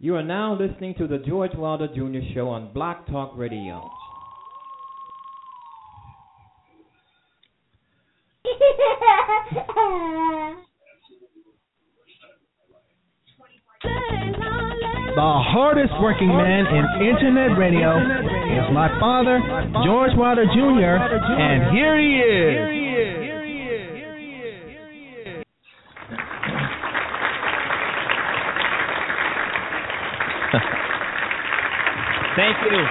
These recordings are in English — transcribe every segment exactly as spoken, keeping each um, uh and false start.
You are now listening to the George Wilder Junior Show on Block Talk Radio. The hardest working man in internet radio is my father, George Wilder Junior, and here he is. Thank you.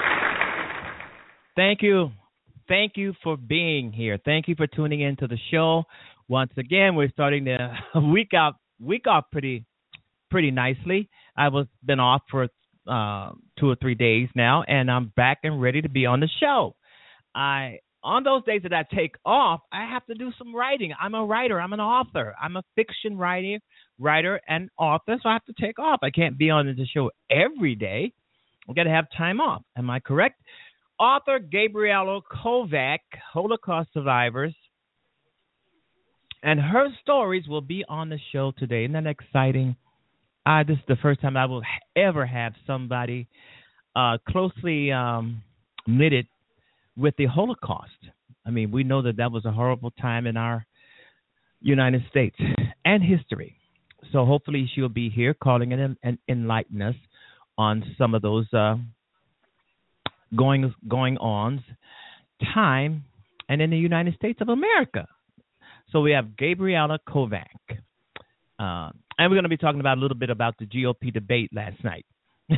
Thank you. Thank you for being here. Thank you for tuning in to the show. Once again, we're starting the week out week off pretty pretty nicely. I was been off for uh, two or three days now, and I'm back and ready to be on the show. I on those days that I take off, I have to do some writing. I'm a writer. I'm an author. I'm a fiction writer, writer and author, so I have to take off. I can't be on the show every day. I've got to have time off. Am I correct? Author Gabriella Kovac, Holocaust survivors, and her stories will be on the show today. Isn't that exciting? Uh, this is the first time I will ever have somebody uh, closely um, knitted with the Holocaust. I mean, we know that that was a horrible time in our United States and history. So hopefully she'll be here calling in and enlighten us on some of those uh, going going ons, time, and in the United States of America. So we have Gabriella Kovac. Uh, and we're going to be talking about a little bit about the G O P debate last night.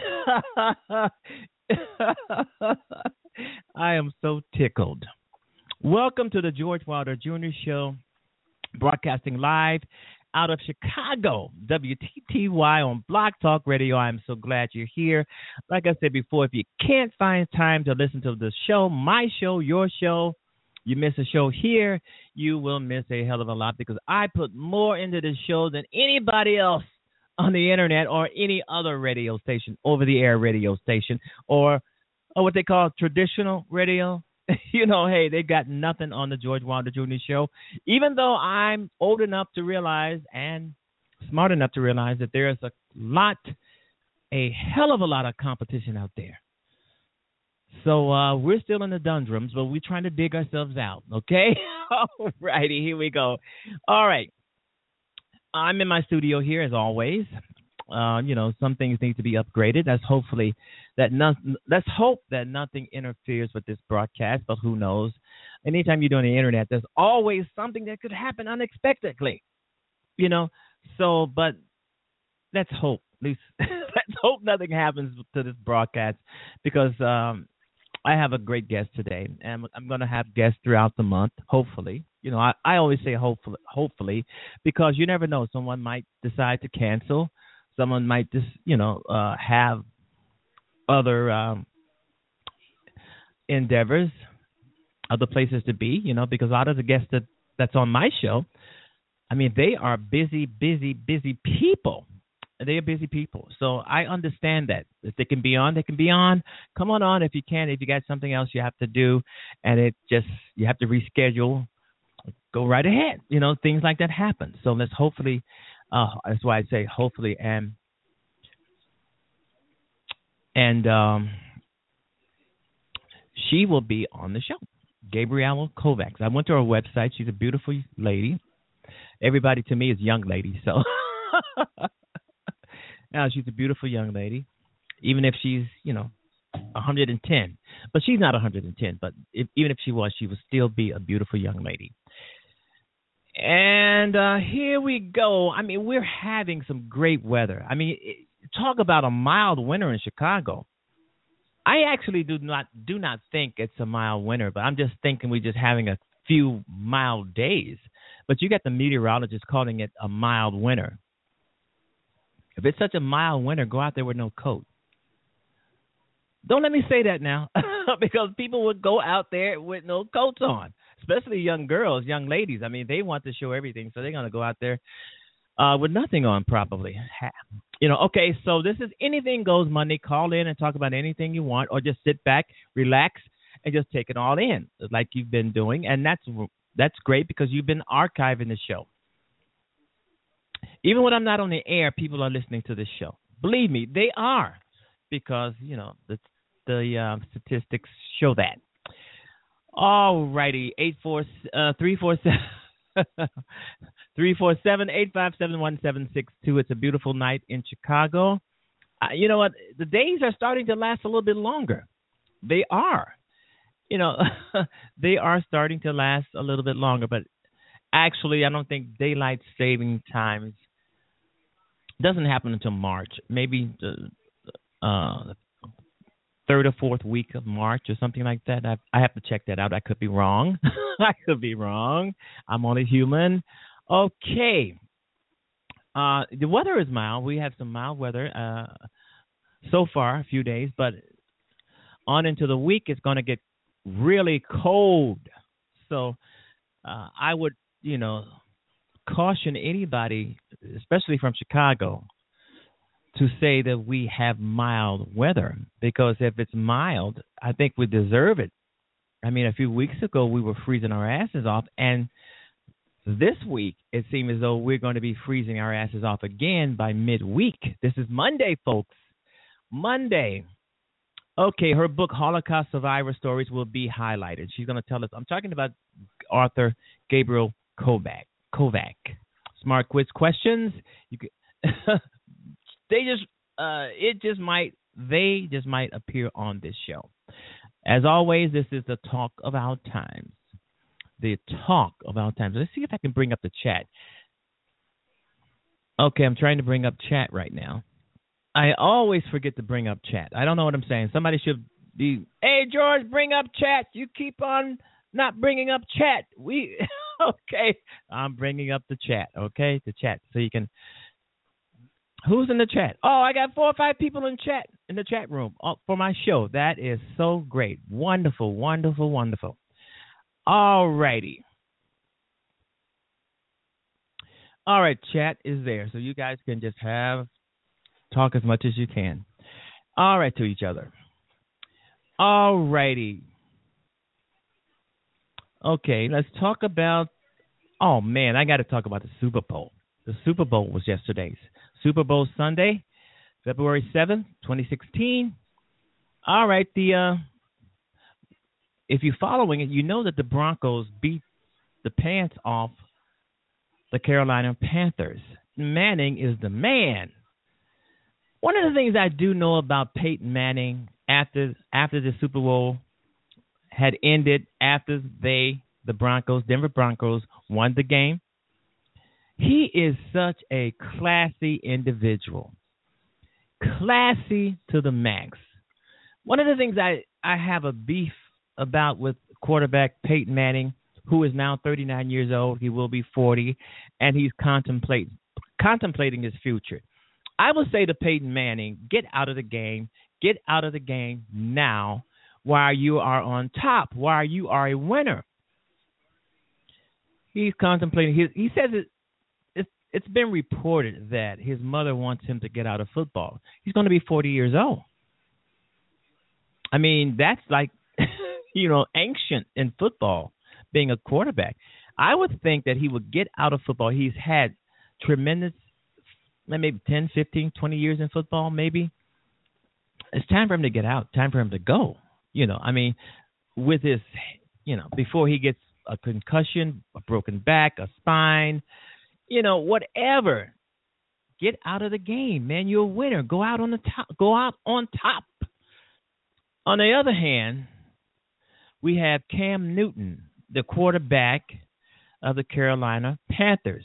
I am so tickled. Welcome to the George Wilder Junior Show, broadcasting live out of Chicago, W T T Y on Block Talk Radio. I'm so glad you're here. Like I said before, if you can't find time to listen to the show, my show, your show, you miss a show here, you will miss a hell of a lot because I put more into this show than anybody else on the internet or any other radio station, over-the-air radio station, or, or what they call traditional radio. You know, hey, they got nothing on the George Wilder Junior Show, even though I'm old enough to realize and smart enough to realize that there's a lot, a hell of a lot of competition out there. So uh, we're still in the doldrums, but we're trying to dig ourselves out, okay? All righty, here we go. All right. I'm in my studio here, as always. Uh, you know, some things need to be upgraded. That's hopefully that nothing. Let's hope that nothing interferes with this broadcast. But who knows? Anytime you're doing the internet, there's always something that could happen unexpectedly. You know. So, but let's hope. At least let's hope nothing happens to this broadcast because um, I have a great guest today, and I'm going to have guests throughout the month. Hopefully, you know, I, I always say hopefully, hopefully, because you never know. Someone might decide to cancel. Someone might just, you know, uh, have other um, endeavors, other places to be, you know, because a lot of the guests that, that's on my show, I mean, they are busy, busy, busy people. They are busy people. So I understand that. If they can be on, they can be on. Come on on if you can. If you got something else you have to do and it just, you have to reschedule, go right ahead. You know, things like that happen. So let's hopefully... Uh, that's why I say hopefully, and and um, she will be on the show, Gabriella Kovac. I went to her website. She's a beautiful lady. Everybody to me is young lady, so now she's a beautiful young lady, even if she's you know one hundred ten. But she's not one hundred ten. But if, even if she was, she would still be a beautiful young lady. And uh, here we go. I mean, we're having some great weather. I mean, it, talk about a mild winter in Chicago. I actually do not do not think it's a mild winter, but I'm just thinking we're just having a few mild days. But you got the meteorologists calling it a mild winter. If it's such a mild winter, go out there with no coat. Don't let me say that now, because people would go out there with no coats on. Especially young girls, young ladies. I mean, they want to show everything, so they're going to go out there uh, with nothing on probably. You know, okay, so this is Anything Goes Monday. Call in and talk about anything you want, or just sit back, relax, and just take it all in like you've been doing. And that's that's great because you've been archiving the show. Even when I'm not on the air, people are listening to this show. Believe me, they are, because you know the the uh, statistics show that. All righty, eight four uh, three four seven three four seven eight five seven one seven six two. It's a beautiful night in Chicago. Uh, you know what? The days are starting to last a little bit longer. They are. You know, they are starting to last a little bit longer. But actually, I don't think daylight saving times doesn't happen until March. Maybe the uh, third or fourth week of March or something like that. I, I have to check that out. I could be wrong. I could be wrong. I'm only human. Okay. Uh, the weather is mild. We have some mild weather uh, so far, a few days, but on into the week, it's going to get really cold. So uh, I would, you know, caution anybody, especially from Chicago, to say that we have mild weather, because if it's mild, I think we deserve it. I mean, a few weeks ago, we were freezing our asses off, and this week, it seems as though we're going to be freezing our asses off again by midweek. This is Monday, folks. Monday. Okay, her book, Holocaust Survivor Stories, will be highlighted. She's going to tell us. I'm talking about author Gabriel Kovac. Kovac. Smart quiz questions. You could, they just, uh, it just might, they just might appear on this show. As always, this is the talk of our times. The talk of our times. Let's see if I can bring up the chat. Okay, I'm trying to bring up chat right now. I always forget to bring up chat. I don't know what I'm saying. Somebody should be, hey, George, bring up chat. You keep on not bringing up chat. We, okay, I'm bringing up the chat, okay, the chat, so you can, who's in the chat? Oh, I got four or five people in chat, in the chat room for my show. That is so great. Wonderful, wonderful, wonderful. All righty. All right, chat is there, so you guys can just have, talk as much as you can. All right, to each other. All righty. Okay, let's talk about, oh, man, I got to talk about the Super Bowl. The Super Bowl was yesterday's. Super Bowl Sunday, February seventh, twenty sixteen. All right, the... uh. If you're following it, you know that the Broncos beat the pants off the Carolina Panthers. Manning is the man. One of the things I do know about Peyton Manning after after the Super Bowl had ended, after they, the Broncos, Denver Broncos, won the game, he is such a classy individual. Classy to the max. One of the things I, I have a beef about with quarterback Peyton Manning, who is now thirty-nine years old. He will be forty, and he's contemplate, contemplating his future. I will say to Peyton Manning, get out of the game. Get out of the game now while you are on top, while you are a winner. He's contemplating. His, he says it, it's, it's been reported that his mother wants him to get out of football. He's going to be forty years old. I mean, that's like, you know, ancient in football, being a quarterback. I would think that he would get out of football. He's had tremendous, maybe ten, fifteen, twenty years in football, maybe. It's time for him to get out, time for him to go. You know, I mean, with his, you know, before he gets a concussion, a broken back, a spine, you know, whatever. Get out of the game, man. You're a winner. Go out on the top. Go out on top. On the other hand, we have Cam Newton, the quarterback of the Carolina Panthers.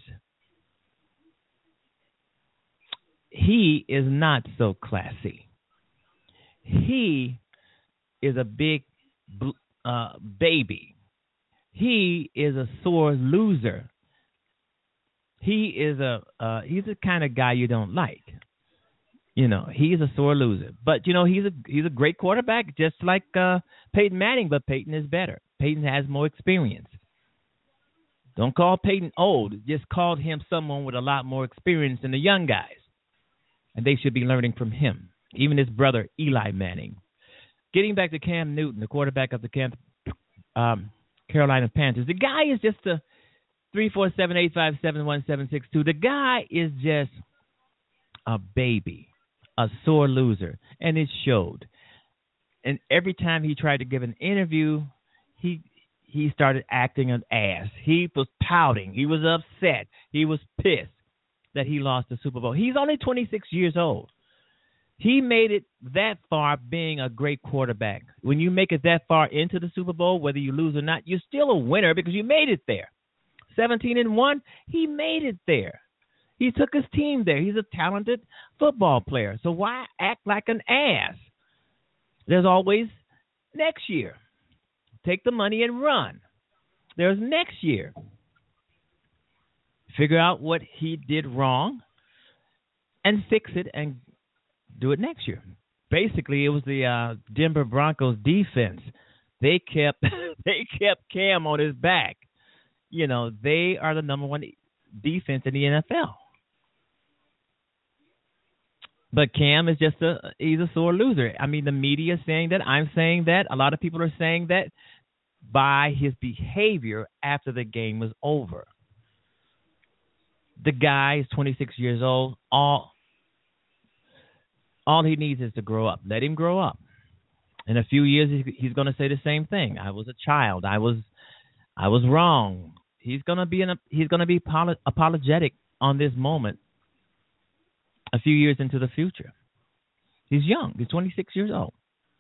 He is not so classy. He is a big uh, baby. He is a sore loser. He is a uh, he's the kind of guy you don't like. You know, he's a sore loser. But you know, he's a he's a great quarterback, just like uh, Peyton Manning. But Peyton is better. Peyton has more experience. Don't call Peyton old. Just call him someone with a lot more experience than the young guys, and they should be learning from him. Even his brother Eli Manning. Getting back to Cam Newton, the quarterback of the Cam, um, Carolina Panthers. The guy is just a three four seven eight five seven one seven six two. The guy is just a baby. a sore loser, and it showed. And every time he tried to give an interview, he he started acting an ass. He was pouting. He was upset. He was pissed that he lost the Super Bowl. He's only twenty-six years old. He made it that far being a great quarterback. When you make it that far into the Super Bowl, whether you lose or not, you're still a winner because you made it there. seventeen and one, he made it there. He took his team there. He's a talented football player. So why act like an ass? There's always next year. Take the money and run. There's next year. Figure out what he did wrong and fix it and do it next year. Basically, it was the uh, Denver Broncos defense. They kept they kept Cam on his back. You know, they are the number one defense in the N F L. But Cam is just a he's a sore loser. I mean, the media is saying that. I'm saying that. A lot of people are saying that by his behavior after the game was over. The guy is twenty-six years old. All all he needs is to grow up. Let him grow up. In a few years, he's going to say the same thing. I was a child. I was I was wrong. He's going to be in a, he's going to be apolo- apologetic on this moment a few years into the future. He's young. He's twenty-six years old.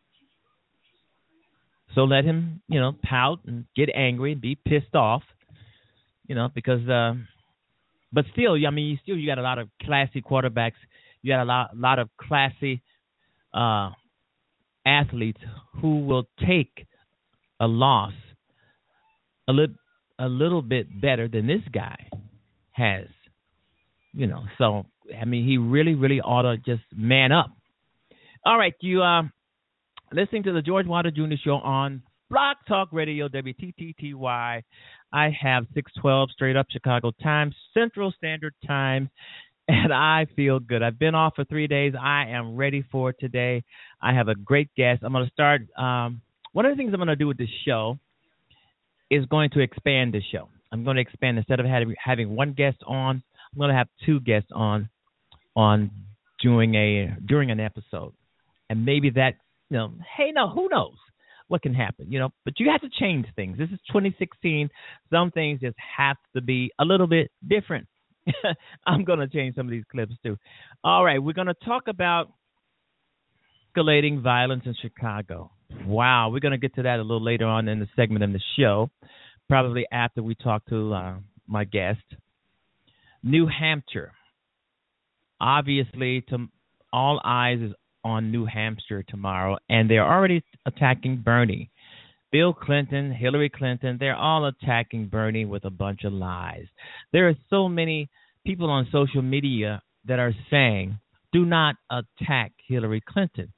So let him, you know, pout and get angry and be pissed off, you know, because, uh, but still, I mean, you still, you got a lot of classy quarterbacks. You got a lot, lot of classy uh, athletes who will take a loss a little, a little bit better than this guy has, you know. So, I mean, he really, really ought to just man up. All right, you uh, listening to the George Wilder Junior Show on Blog Talk Radio, W T T T Y. I have six twelve straight up Chicago time, Central Standard Time, and I feel good. I've been off for three days. I am ready for today. I have a great guest. I'm going to start. Um, one of the things I'm going to do with this show is going to expand the show. I'm going to expand. Instead of having, having one guest on, I'm going to have two guests on on during a during an episode, and maybe that, you know, hey, no, who knows what can happen, you know? But you have to change things. This is twenty sixteen. Some things just have to be a little bit different. I'm going to change some of these clips too. All right, we're going to talk about escalating violence in Chicago. Wow, we're going to get to that a little later on in the segment of the show, probably after we talk to uh, my guest. New Hampshire. Obviously, to all eyes is on New Hampshire tomorrow, and they're already attacking Bernie. Bill Clinton, Hillary Clinton, they're all attacking Bernie with a bunch of lies. There are so many people on social media that are saying, do not attack Hillary Clinton.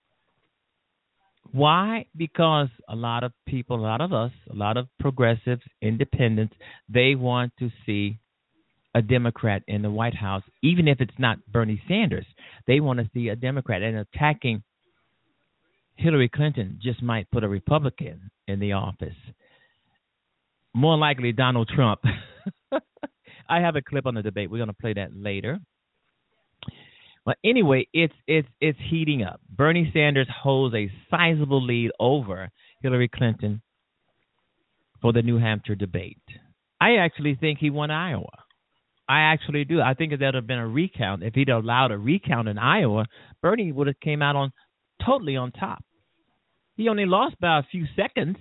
Why? Because a lot of people, a lot of us, a lot of progressives, independents, they want to see a Democrat in the White House, even if it's not Bernie Sanders. They want to see a Democrat, and attacking Hillary Clinton just might put a Republican in the office. More likely Donald Trump. I have a clip on the debate. We're going to play that later. But anyway, it's it's it's heating up. Bernie Sanders holds a sizable lead over Hillary Clinton for the New Hampshire debate. I actually think he won Iowa. I actually do. I think if there had been a recount, if he'd allowed a recount in Iowa, Bernie would have came out on totally on top. He only lost by a few seconds.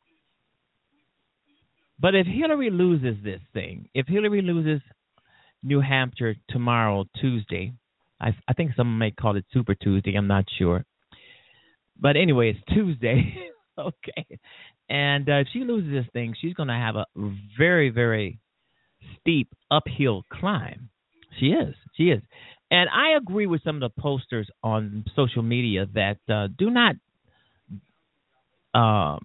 But if Hillary loses this thing, if Hillary loses New Hampshire tomorrow, Tuesday, I, I think some may call it Super Tuesday, I'm not sure. But anyway, it's Tuesday. Okay. And uh, if she loses this thing, she's going to have a very, very steep uphill climb. She is. She is. And I agree with some of the posters on social media that uh, do not um,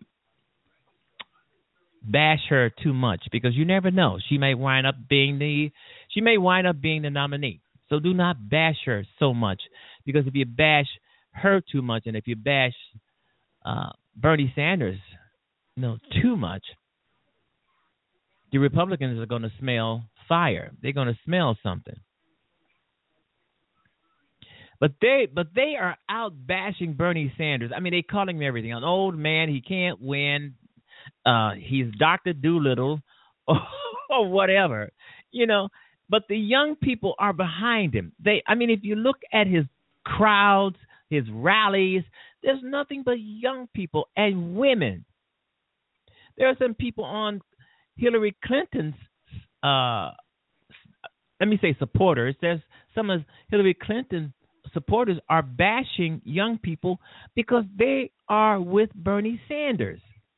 bash her too much, because you never know. She may wind up being the she may wind up being the nominee. So do not bash her so much, because if you bash her too much, and if you bash uh, Bernie Sanders, you know, too much, the Republicans are going to smell fire. They're going to smell something. But they but they are out bashing Bernie Sanders. I mean, they calling him everything. An old man, he can't win. Uh, he's Doctor Doolittle or, or whatever, you know. But the young people are behind him. They, I mean, if you look at his crowds, his rallies, there's nothing but young people and women. There are some people on Hillary Clinton's, uh, let me say supporters. There's some of Hillary Clinton's supporters are bashing young people because they are with Bernie Sanders.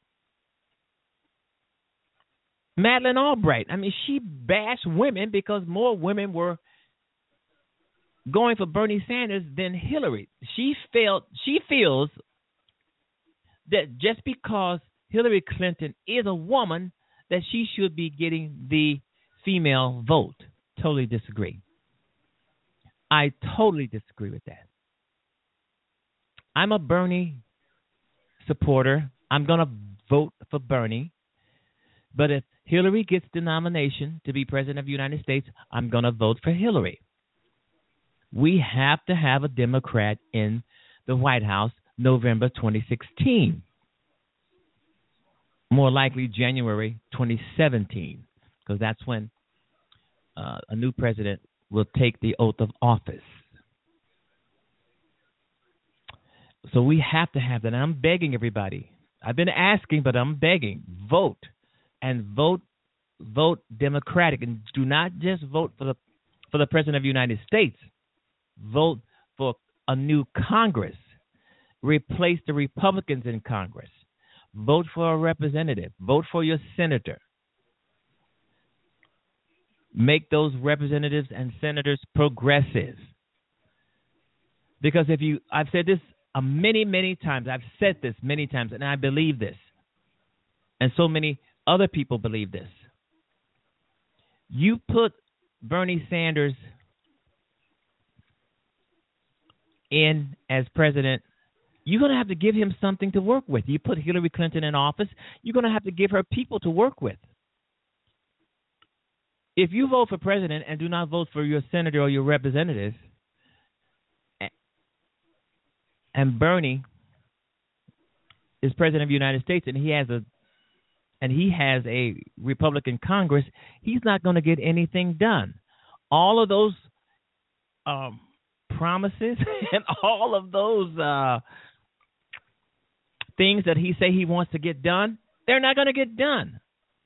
Madeleine Albright, I mean, she bashed women because more women were going for Bernie Sanders than Hillary. She felt she feels that just because Hillary Clinton is a woman, that she should be getting the female vote. Totally disagree. I totally disagree with that. I'm a Bernie supporter. I'm going to vote for Bernie. But if Hillary gets the nomination to be president of the United States, I'm going to vote for Hillary. We have to have a Democrat in the White House November twenty sixteen. More likely January twenty seventeen, because that's when uh, a new president will take the oath of office. So we have to have that. And I'm begging everybody. I've been asking, but I'm begging. Vote. And vote vote Democratic. And do not just vote for the for the President of the United States. Vote for a new Congress. Replace the Republicans in Congress. Vote for a representative. Vote for your senator. Make those representatives and senators progressive. Because if you, I've said this uh, many, many times. I've said this many times, and I believe this. And so many other people believe this. You put Bernie Sanders in as president, you're going to have to give him something to work with. You put Hillary Clinton in office, you're going to have to give her people to work with. If you vote for president and do not vote for your senator or your representative, and Bernie is president of the United States and he has a and he has a Republican Congress, he's not going to get anything done. All of those um, promises and all of those uh, things that he say he wants to get done, they're not going to get done.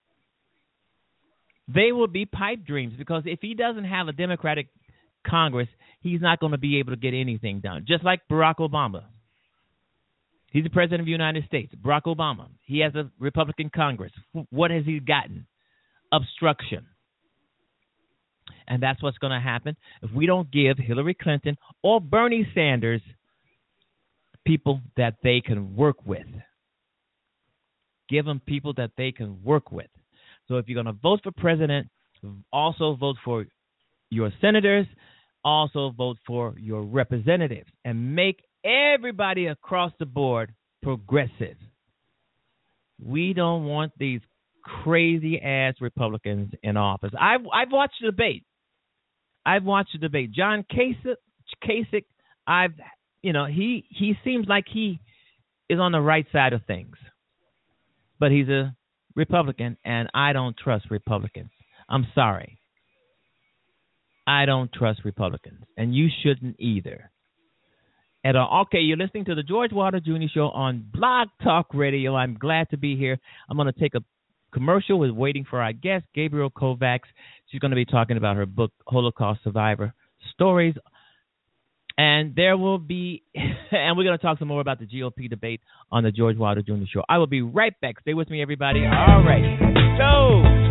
They will be pipe dreams, because if he doesn't have a Democratic Congress, he's not going to be able to get anything done. Just like Barack Obama. He's the president of the United States. Barack Obama. He has a Republican Congress. What has he gotten? Obstruction. And that's what's going to happen if we don't give Hillary Clinton or Bernie Sanders people that they can work with. Give them people that they can work with. So if you're going to vote for president, also vote for your senators, also vote for your representatives, and make everybody across the board progressive. We don't want these crazy-ass Republicans in office. I've, I've watched the debate. I've watched the debate. John Kasich, Kasich, I've, you know, he, he seems like he is on the right side of things. But he's a Republican, and I don't trust Republicans. I'm sorry. I don't trust Republicans, and you shouldn't either. At all. Okay, you're listening to the George Wilder Junior Show on Blog Talk Radio. I'm glad to be here. I'm going to take a commercial. We're waiting for our guest, Gabrielle Kovacs. She's going to be talking about her book, Holocaust Survivor Stories. And there will be, and we're going to talk some more about the G O P debate on the George Wilder Junior Show. I will be right back. Stay with me, everybody. All right. Go.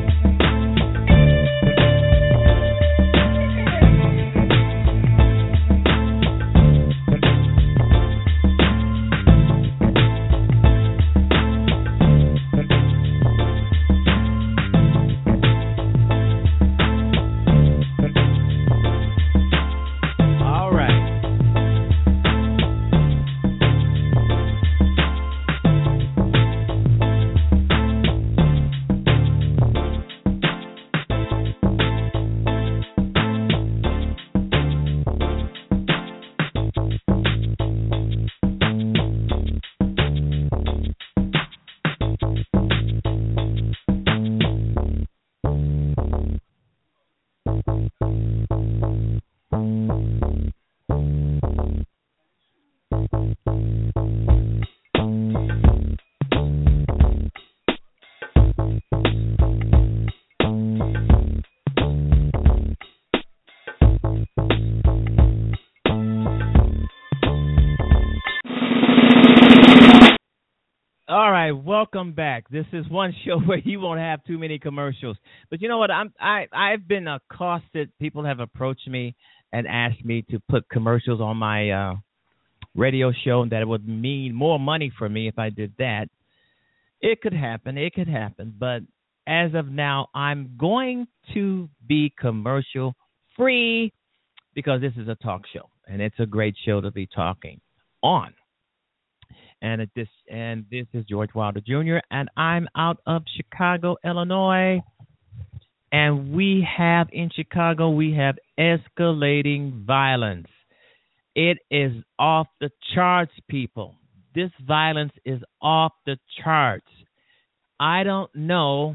right, welcome back. This is one show where you won't have too many commercials. But you know what? I'm I I've been accosted. People have approached me and asked me to put commercials on my uh, radio show, and that it would mean more money for me if I did that. It could happen. It could happen. But as of now, I'm going to be commercial free because this is a talk show, and it's a great show to be talking on. And it, this and this is George Wilder Junior, and I'm out of Chicago, Illinois. And we have in Chicago, we have escalating violence. It is off the charts, people. This violence is off the charts. I don't know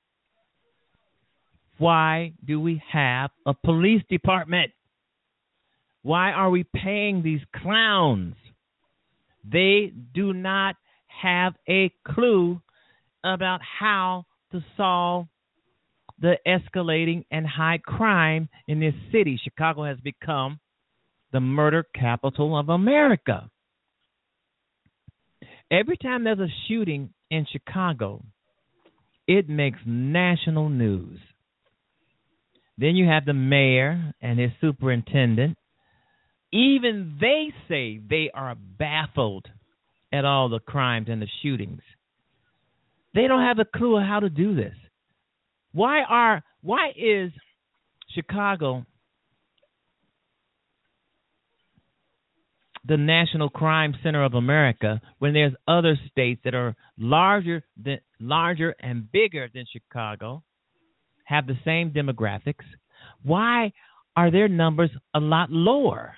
why do we have a police department? Why are we paying these clowns? They do not have a clue about how to solve the escalating and high crime in this city. Chicago has become the murder capital of America. Every time there's a shooting in Chicago, it makes national news. Then you have the mayor and his superintendent. Even they say they are baffled at all the crimes and the shootings. They don't have a clue of how to do this. Why are why is Chicago the national crime center of America when there's other states that are larger than larger and bigger than Chicago, have the same demographics? Why are their numbers a lot lower?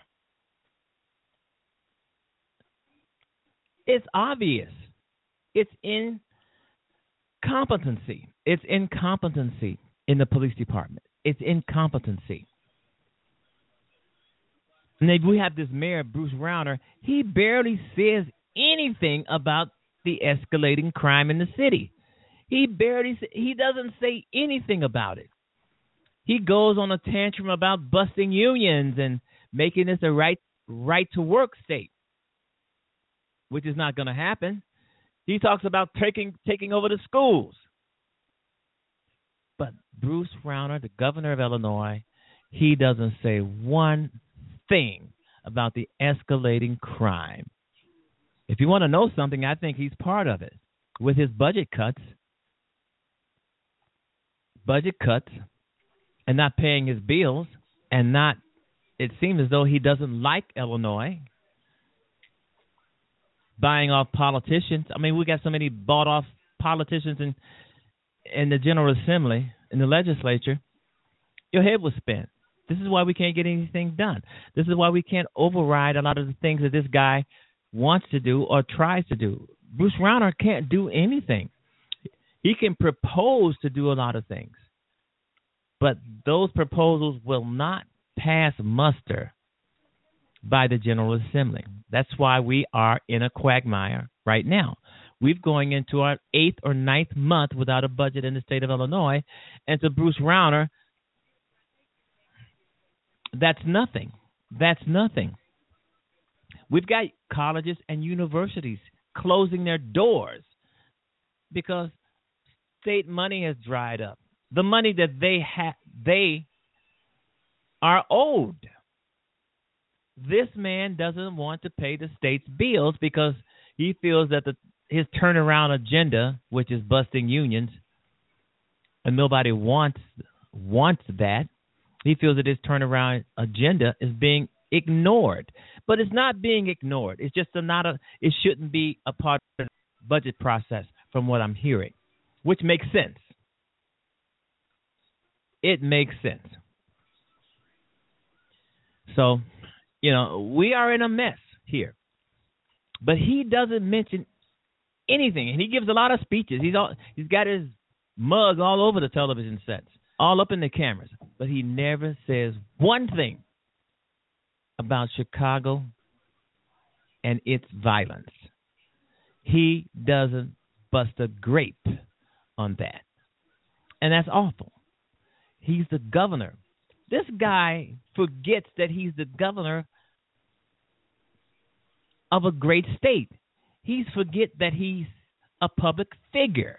It's obvious. It's incompetency. It's incompetency in the police department. It's incompetency. And then we have this mayor, Bruce Rauner. He barely says anything about the escalating crime in the city. He barely, he doesn't say anything about it. He goes on a tantrum about busting unions and making this a right, right to work state, which is not going to happen. He talks about taking taking over the schools. But Bruce Rauner, the governor of Illinois, he doesn't say one thing about the escalating crime. If you want to know something, I think he's part of it. With his budget cuts, budget cuts, and not paying his bills, and not, it seems as though he doesn't like Illinois. Buying off politicians. I mean, we got so many bought off politicians in in the General Assembly, in the legislature. Your head will spin. This is why we can't get anything done. This is why we can't override a lot of the things that this guy wants to do or tries to do. Bruce Rauner can't do anything. He can propose to do a lot of things, but those proposals will not pass muster by the General Assembly. That's why we are in a quagmire right now. We're going into our eighth or ninth month without a budget in the state of Illinois, and to Bruce Rauner, that's nothing. That's nothing. We've got colleges and universities closing their doors because state money has dried up. The money that they ha- they are owed. This man doesn't want to pay the state's bills because he feels that the, his turnaround agenda, which is busting unions, and nobody wants wants that. He feels that his turnaround agenda is being ignored, but it's not being ignored. It's just a not a. It shouldn't be a part of the budget process, from what I'm hearing, which makes sense. It makes sense. So, you know, we are in a mess here. But he doesn't mention anything, and he gives a lot of speeches. He's all he's got his mug all over the television sets, all up in the cameras, but he never says one thing about Chicago and its violence. He doesn't bust a grape on that, and that's awful. He's the governor. This guy forgets that he's the governor of a great state. He forget that he's a public figure.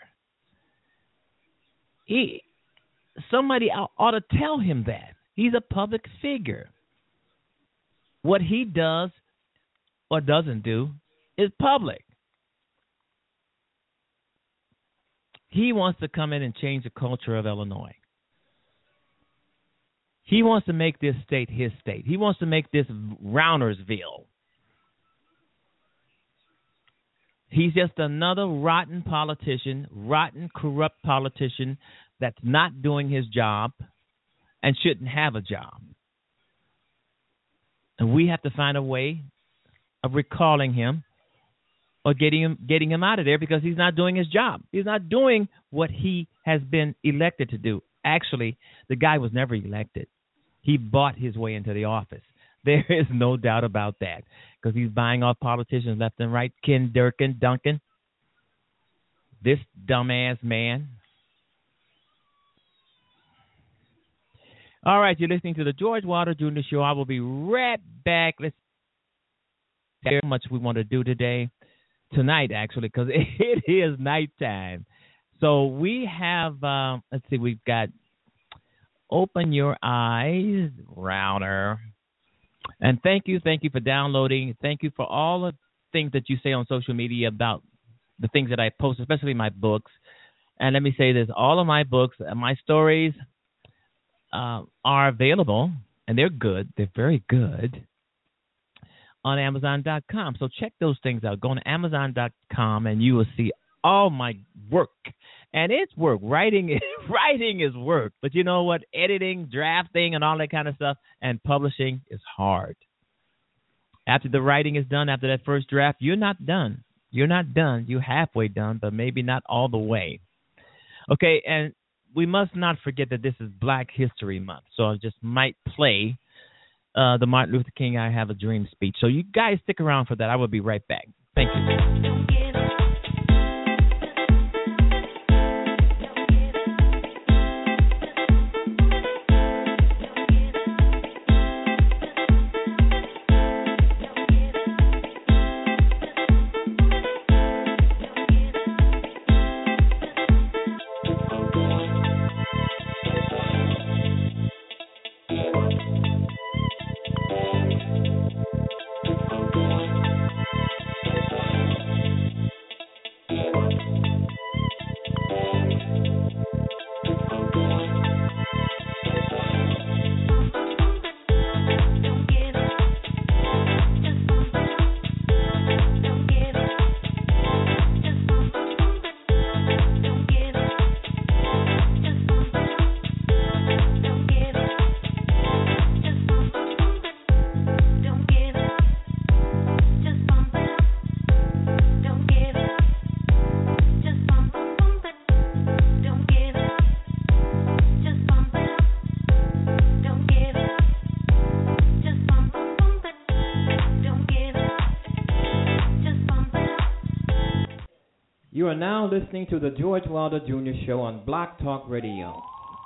He, somebody ought to tell him that. He's a public figure. What he does or doesn't do is public. He wants to come in and change the culture of Illinois. He wants to make this state his state. He wants to make this Roundersville. He's just another rotten politician, rotten, corrupt politician that's not doing his job and shouldn't have a job. And we have to find a way of recalling him or getting him getting him out of there because he's not doing his job. He's not doing what he has been elected to do. Actually, the guy was never elected. He bought his way into the office. There is no doubt about that because he's buying off politicians left and right. Ken Durkin, Duncan, this dumbass man. All right, you're listening to the George Wilder Junior Show. I will be right back. Let's see how much we want to do today, tonight actually, because it is nighttime. So we have, uh, let's see, we've got Open Your Eyes, Router. And thank you, thank you for downloading. Thank you for all the things that you say on social media about the things that I post, especially my books. And let me say this, all of my books, my stories uh, are available, and they're good. They're very good on Amazon dot com. So check those things out. Go on Amazon dot com, and you will see all my work. And it's work. Writing is, writing is work. But you know what? Editing, drafting, and all that kind of stuff, and publishing is hard. After the writing is done, after that first draft, you're not done. You're not done. You're halfway done, but maybe not all the way. Okay, and we must not forget that this is Black History Month. So I just might play uh, the Martin Luther King I Have a Dream speech. So you guys stick around for that. I will be right back. Thank you. You are now listening to the George Wilder Junior Show on Blog Talk Radio.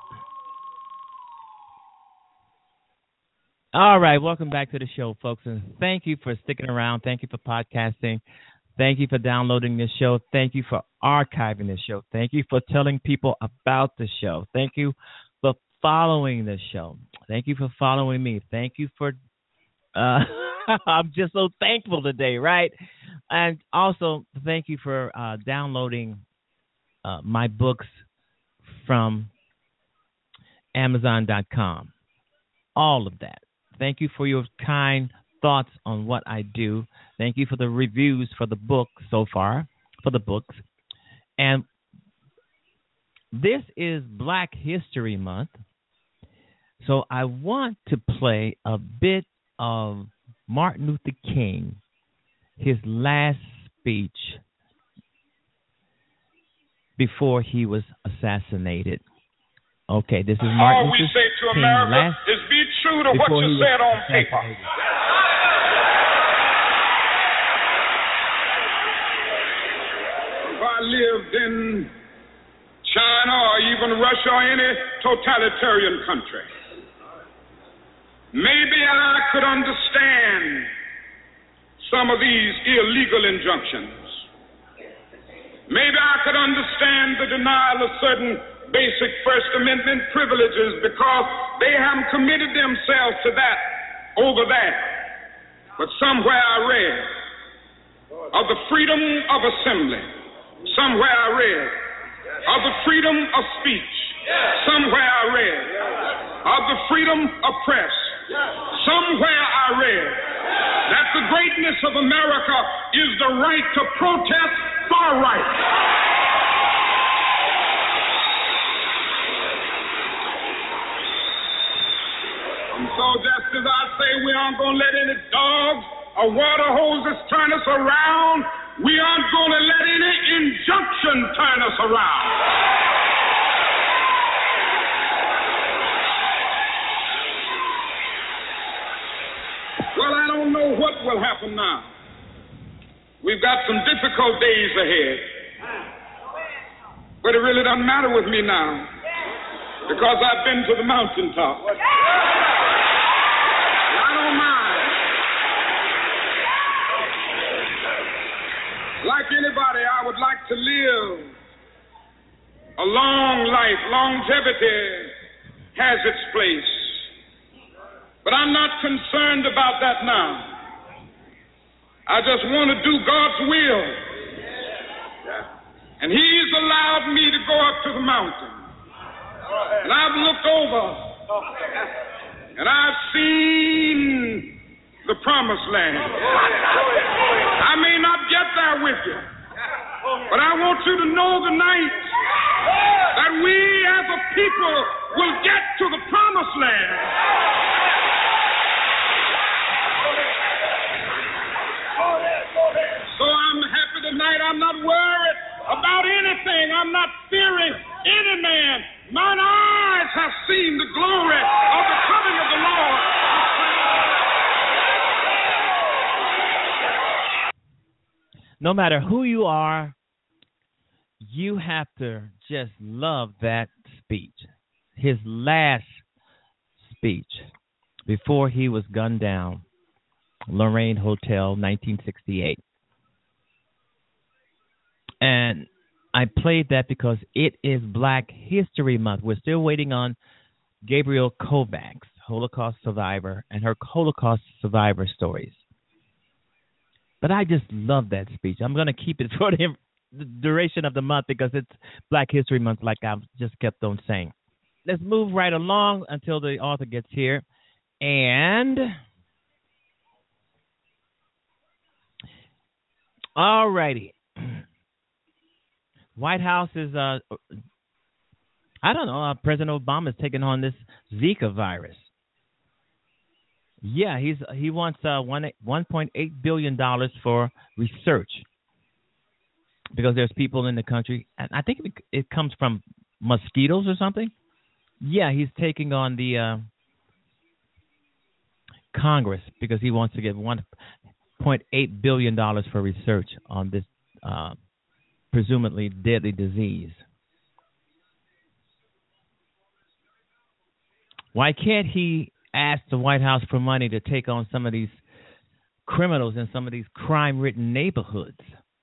All right, welcome back to the show, folks, and thank you for sticking around. Thank you for podcasting. Thank you for downloading this show. Thank you for archiving this show. Thank you for telling people about the show. Thank you for following the show. Thank you for following me. Thank you for uh, – I'm just so thankful today, right? And also, thank you for uh, downloading uh, my books from Amazon dot com. All of that. Thank you for your kind thoughts on what I do. Thank you for the reviews for the book so far, for the books. And this is Black History Month, so I want to play a bit of Martin Luther King, his last speech before he was assassinated. Okay, this is Martin Luther King. All we say to America is be true to what you said on paper. If I lived in China or even Russia or any totalitarian country, maybe I could understand some of these illegal injunctions. Maybe I could understand the denial of certain basic First Amendment privileges because they haven't committed themselves to that over that. But somewhere I read of the freedom of assembly. Somewhere I read of the freedom of speech. Somewhere I read of the freedom of press. Somewhere I read that the greatness of America is the right to protest for rights. And so just as I say we aren't going to let any dogs or water hoses turn us around, we aren't going to let any injunction turn us around. Well, I don't know what will happen now. We've got some difficult days ahead. But it really doesn't matter with me now because I've been to the mountaintop. I don't mind. Like anybody, I would like to live a long life. Longevity has its place. But I'm not concerned about that now. I just want to do God's will. And He's allowed me to go up to the mountain. And I've looked over. And I've seen the promised land. I may not get there with you. But I want you to know tonight that we as a people will get to the promised land. So I'm happy tonight. I'm not worried about anything. I'm not fearing any man. Mine eyes have seen the glory of the coming of the Lord. No matter who you are, you have to just love that speech. His last speech before he was gunned down. Lorraine Hotel, nineteen sixty-eight. And I played that because it is Black History Month. We're still waiting on Gabrielle Kovacs, Holocaust survivor, and her Holocaust survivor stories. But I just love that speech. I'm going to keep it for the, the duration of the month because it's Black History Month, like I've just kept on saying. Let's move right along until the author gets here. And... all righty. White House is, uh, I don't know, uh, President Obama is taking on this Zika virus. Yeah, he's he wants uh, one one point eight billion dollars for research because there's people in the country, and I think it, it comes from mosquitoes or something. Yeah, he's taking on the uh, Congress because he wants to get one. zero point eight billion dollars for research on this uh, presumably deadly disease. Why can't he ask the White House for money to take on some of these criminals in some of these crime-ridden neighborhoods?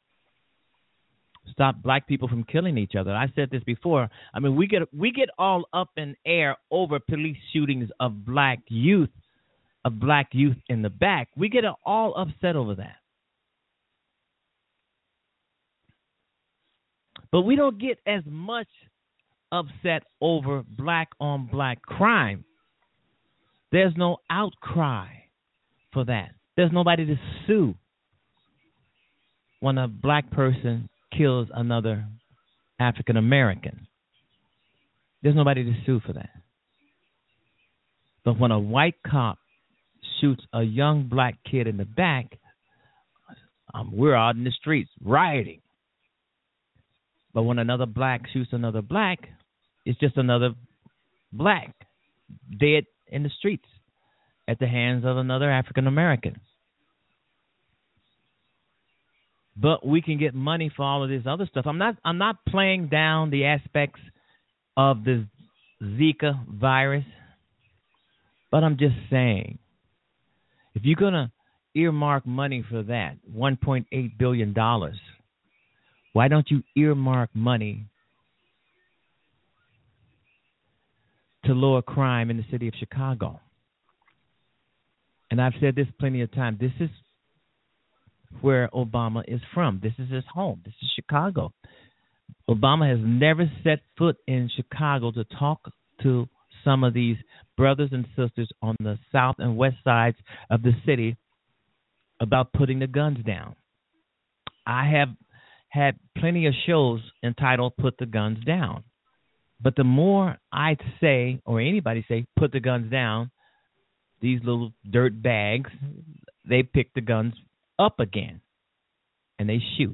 Stop black people from killing each other. I said this before. I mean, we get we get all up in air over police shootings of black youth. Of black youth in the back. We get all upset over that. But we don't get as much upset over black on black crime. There's no outcry for that. There's nobody to sue when a black person kills another African American. There's nobody to sue for that. But when a white cop shoots a young black kid in the back, um, we're out in the streets rioting. But when another black shoots another black, it's just another black dead in the streets at the hands of another African American. But we can get money for all of this other stuff. I'm not I'm not playing down the aspects of the Zika virus, but I'm just saying, if you're going to earmark money for that, one point eight billion dollars, Why don't you earmark money to lower crime in the city of Chicago? And I've said this plenty of times. This is where Obama is from. This is his home. This is Chicago. Obama has never set foot in Chicago to talk to some of these brothers and sisters on the south and west sides of the city about putting the guns down. I have had plenty of shows entitled Put the Guns Down. But the more I say, or anybody say, put the guns down, these little dirt bags, they pick the guns up again and they shoot.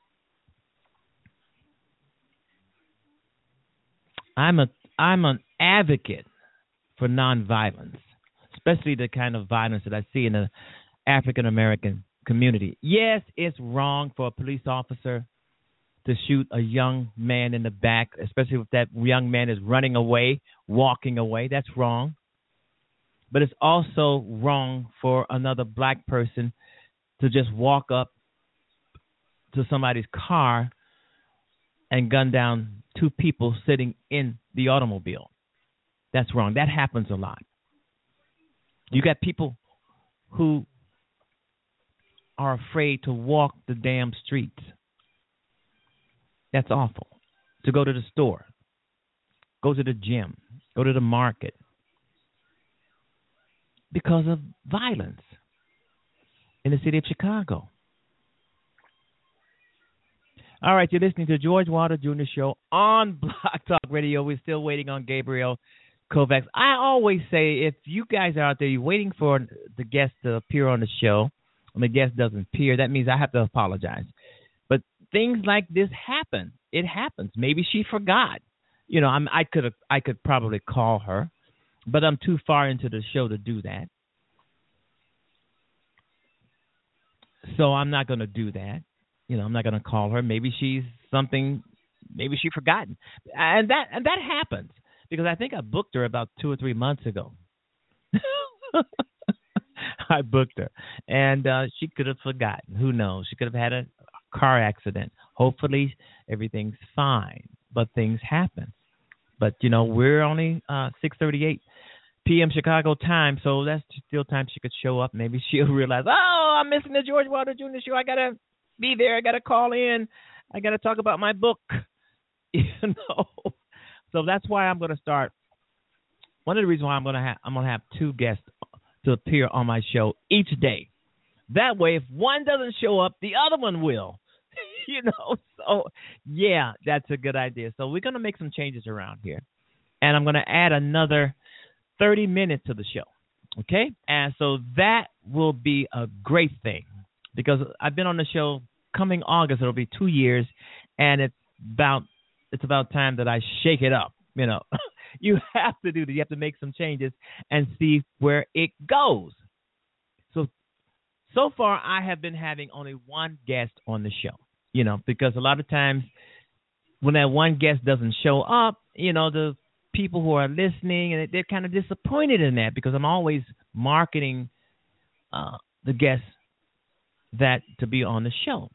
I'm a I'm an advocate for nonviolence, especially the kind of violence that I see in the African American community. Yes, it's wrong for a police officer to shoot a young man in the back, especially if that young man is running away, walking away. That's wrong. But it's also wrong for another black person to just walk up to somebody's car and gun down two people sitting in the automobile. That's wrong. That happens a lot. You got people who are afraid to walk the damn streets. That's awful. To go to the store, go to the gym, go to the market, because of violence in the city of Chicago. All right, you're listening to George Wilder Junior Show on Blog Talk Radio. We're still waiting on Gabriel Kovacs. I always say, if you guys are out there, you're waiting for the guest to appear on the show, and the guest doesn't appear, that means I have to apologize. But things like this happen. It happens. Maybe she forgot. You know, I'm, I could I could probably call her, but I'm too far into the show to do that. So I'm not going to do that. You know, I'm not going to call her. Maybe she's something. Maybe she forgotten, and that and that happens because I think I booked her about two or three months ago. I booked her, and uh, she could have forgotten. Who knows? She could have had a car accident. Hopefully, everything's fine, but things happen. But you know, we're only uh, six thirty-eight p.m. Chicago time, so that's still time she could show up. Maybe she'll realize, oh, I'm missing the George Wilder Junior Show. I gotta be there. I gotta call in. I gotta talk about my book. You know, so that's why I'm gonna start. One of the reasons why I'm gonna have I'm gonna have two guests to appear on my show each day. That way, if one doesn't show up, the other one will. You know, so yeah, that's a good idea. So we're gonna make some changes around here, and I'm gonna add another thirty minutes to the show. Okay, and so that will be a great thing because I've been on the show. Coming August, it'll be two years, and it's about it's about time that I shake it up. You know, you have to do that. You have to make some changes and see where it goes. So, so far, I have been having only one guest on the show. You know, because a lot of times when that one guest doesn't show up, you know, the people who are listening, and they're kind of disappointed in that because I'm always marketing uh, the guests that to be on the show.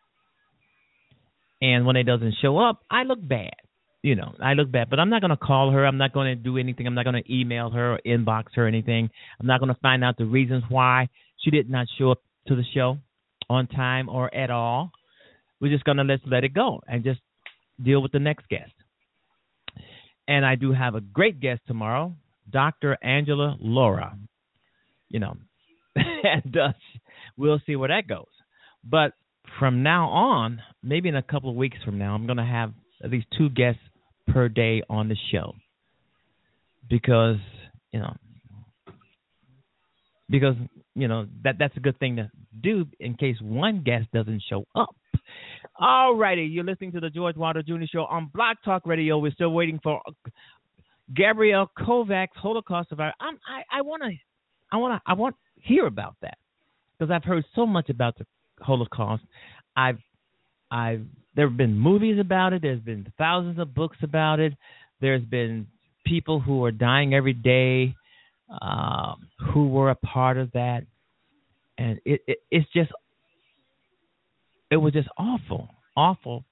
And when it doesn't show up, I look bad. You know, I look bad. But I'm not going to call her. I'm not going to do anything. I'm not going to email her or inbox her or anything. I'm not going to find out the reasons why she did not show up to the show on time or at all. We're just going to let let it go and just deal with the next guest. And I do have a great guest tomorrow, Doctor Angela Laura. You know, and uh, we'll see where that goes. But from now on, maybe in a couple of weeks from now, I'm going to have at least two guests per day on the show because, you know, because, you know, that that's a good thing to do in case one guest doesn't show up. All righty, you're listening to the George Wilder Junior Show on Blog Talk Radio. We're still waiting for Gabriel Kovacs, Holocaust survivor. I'm, I I want to, I want to, I want to hear about that because I've heard so much about the Holocaust. I've, I've, there have been movies about it. There's been thousands of books about it. There's been people who are dying every day, um, who were a part of that, and it, it it's just. It was just awful, awful.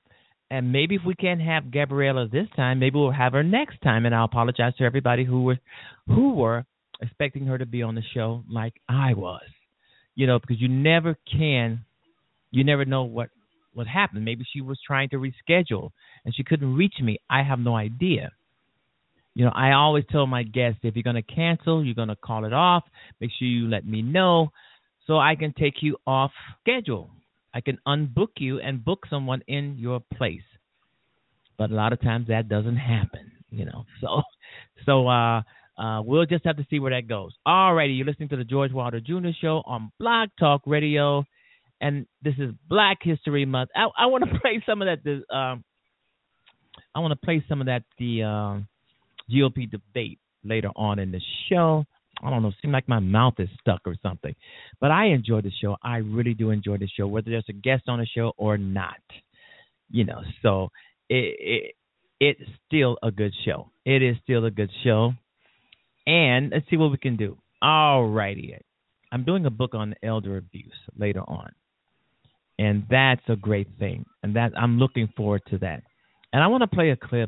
And maybe if we can't have Gabriella this time, maybe we'll have her next time. And I'll apologize to everybody who were who were expecting her to be on the show like I was. You know, because you never can, you never know what, what happened. Maybe she was trying to reschedule and she couldn't reach me. I have no idea. You know, I always tell my guests, if you're going to cancel, you're going to call it off, make sure you let me know so I can take you off schedule. I can unbook you and book someone in your place. But a lot of times that doesn't happen, you know. So so uh, uh, we'll just have to see where that goes. All righty, you're listening to the George Wilder Junior Show on Blog Talk Radio, and this is Black History Month. I, I want to play some of that. The, um, I want to play some of that the uh, G O P debate later on in the show. I don't know, it seems like my mouth is stuck or something. But I enjoy the show. I really do enjoy the show, whether there's a guest on the show or not. You know, so it, it it's still a good show. It is still a good show. And let's see what we can do. All righty. I'm doing a book on elder abuse later on. And that's a great thing. And that I'm looking forward to that. And I want to play a clip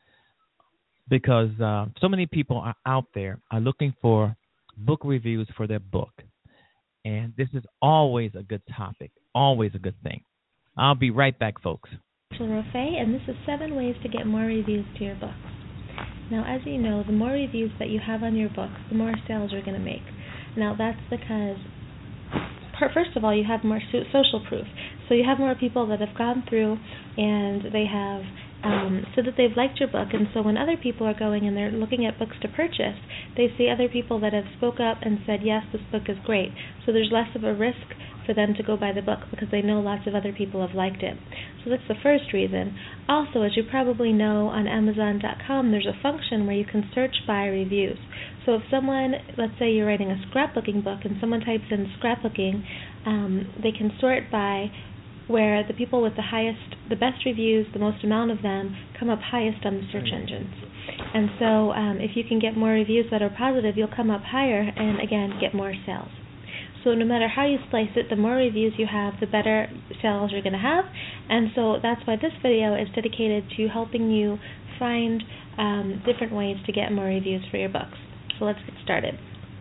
because uh, so many people are out there are looking for book reviews for their book. And this is always a good topic, always a good thing. I'll be right back, folks. Rofe, and this is seven ways to get more reviews to your books. Now, as you know, the more reviews that you have on your books, the more sales you're going to make. Now, that's because, first of all, you have more social proof. So you have more people that have gone through and they have um, said that they've liked your book. And so when other people are going and they're looking at books to purchase, they see other people that have spoke up and said, yes, this book is great. So there's less of a risk for them to go buy the book because they know lots of other people have liked it. So that's the first reason. Also, as you probably know, on Amazon dot com, there's a function where you can search by reviews. So if someone, let's say you're writing a scrapbooking book and someone types in scrapbooking, um, they can sort by where the people with the highest, the best reviews, the most amount of them, come up highest on the search engines. And so um, if you can get more reviews that are positive, you'll come up higher and, again, get more sales. So no matter how you slice it, the more reviews you have, the better sales you're going to have. And so that's why this video is dedicated to helping you find um, different ways to get more reviews for your books. So let's get started.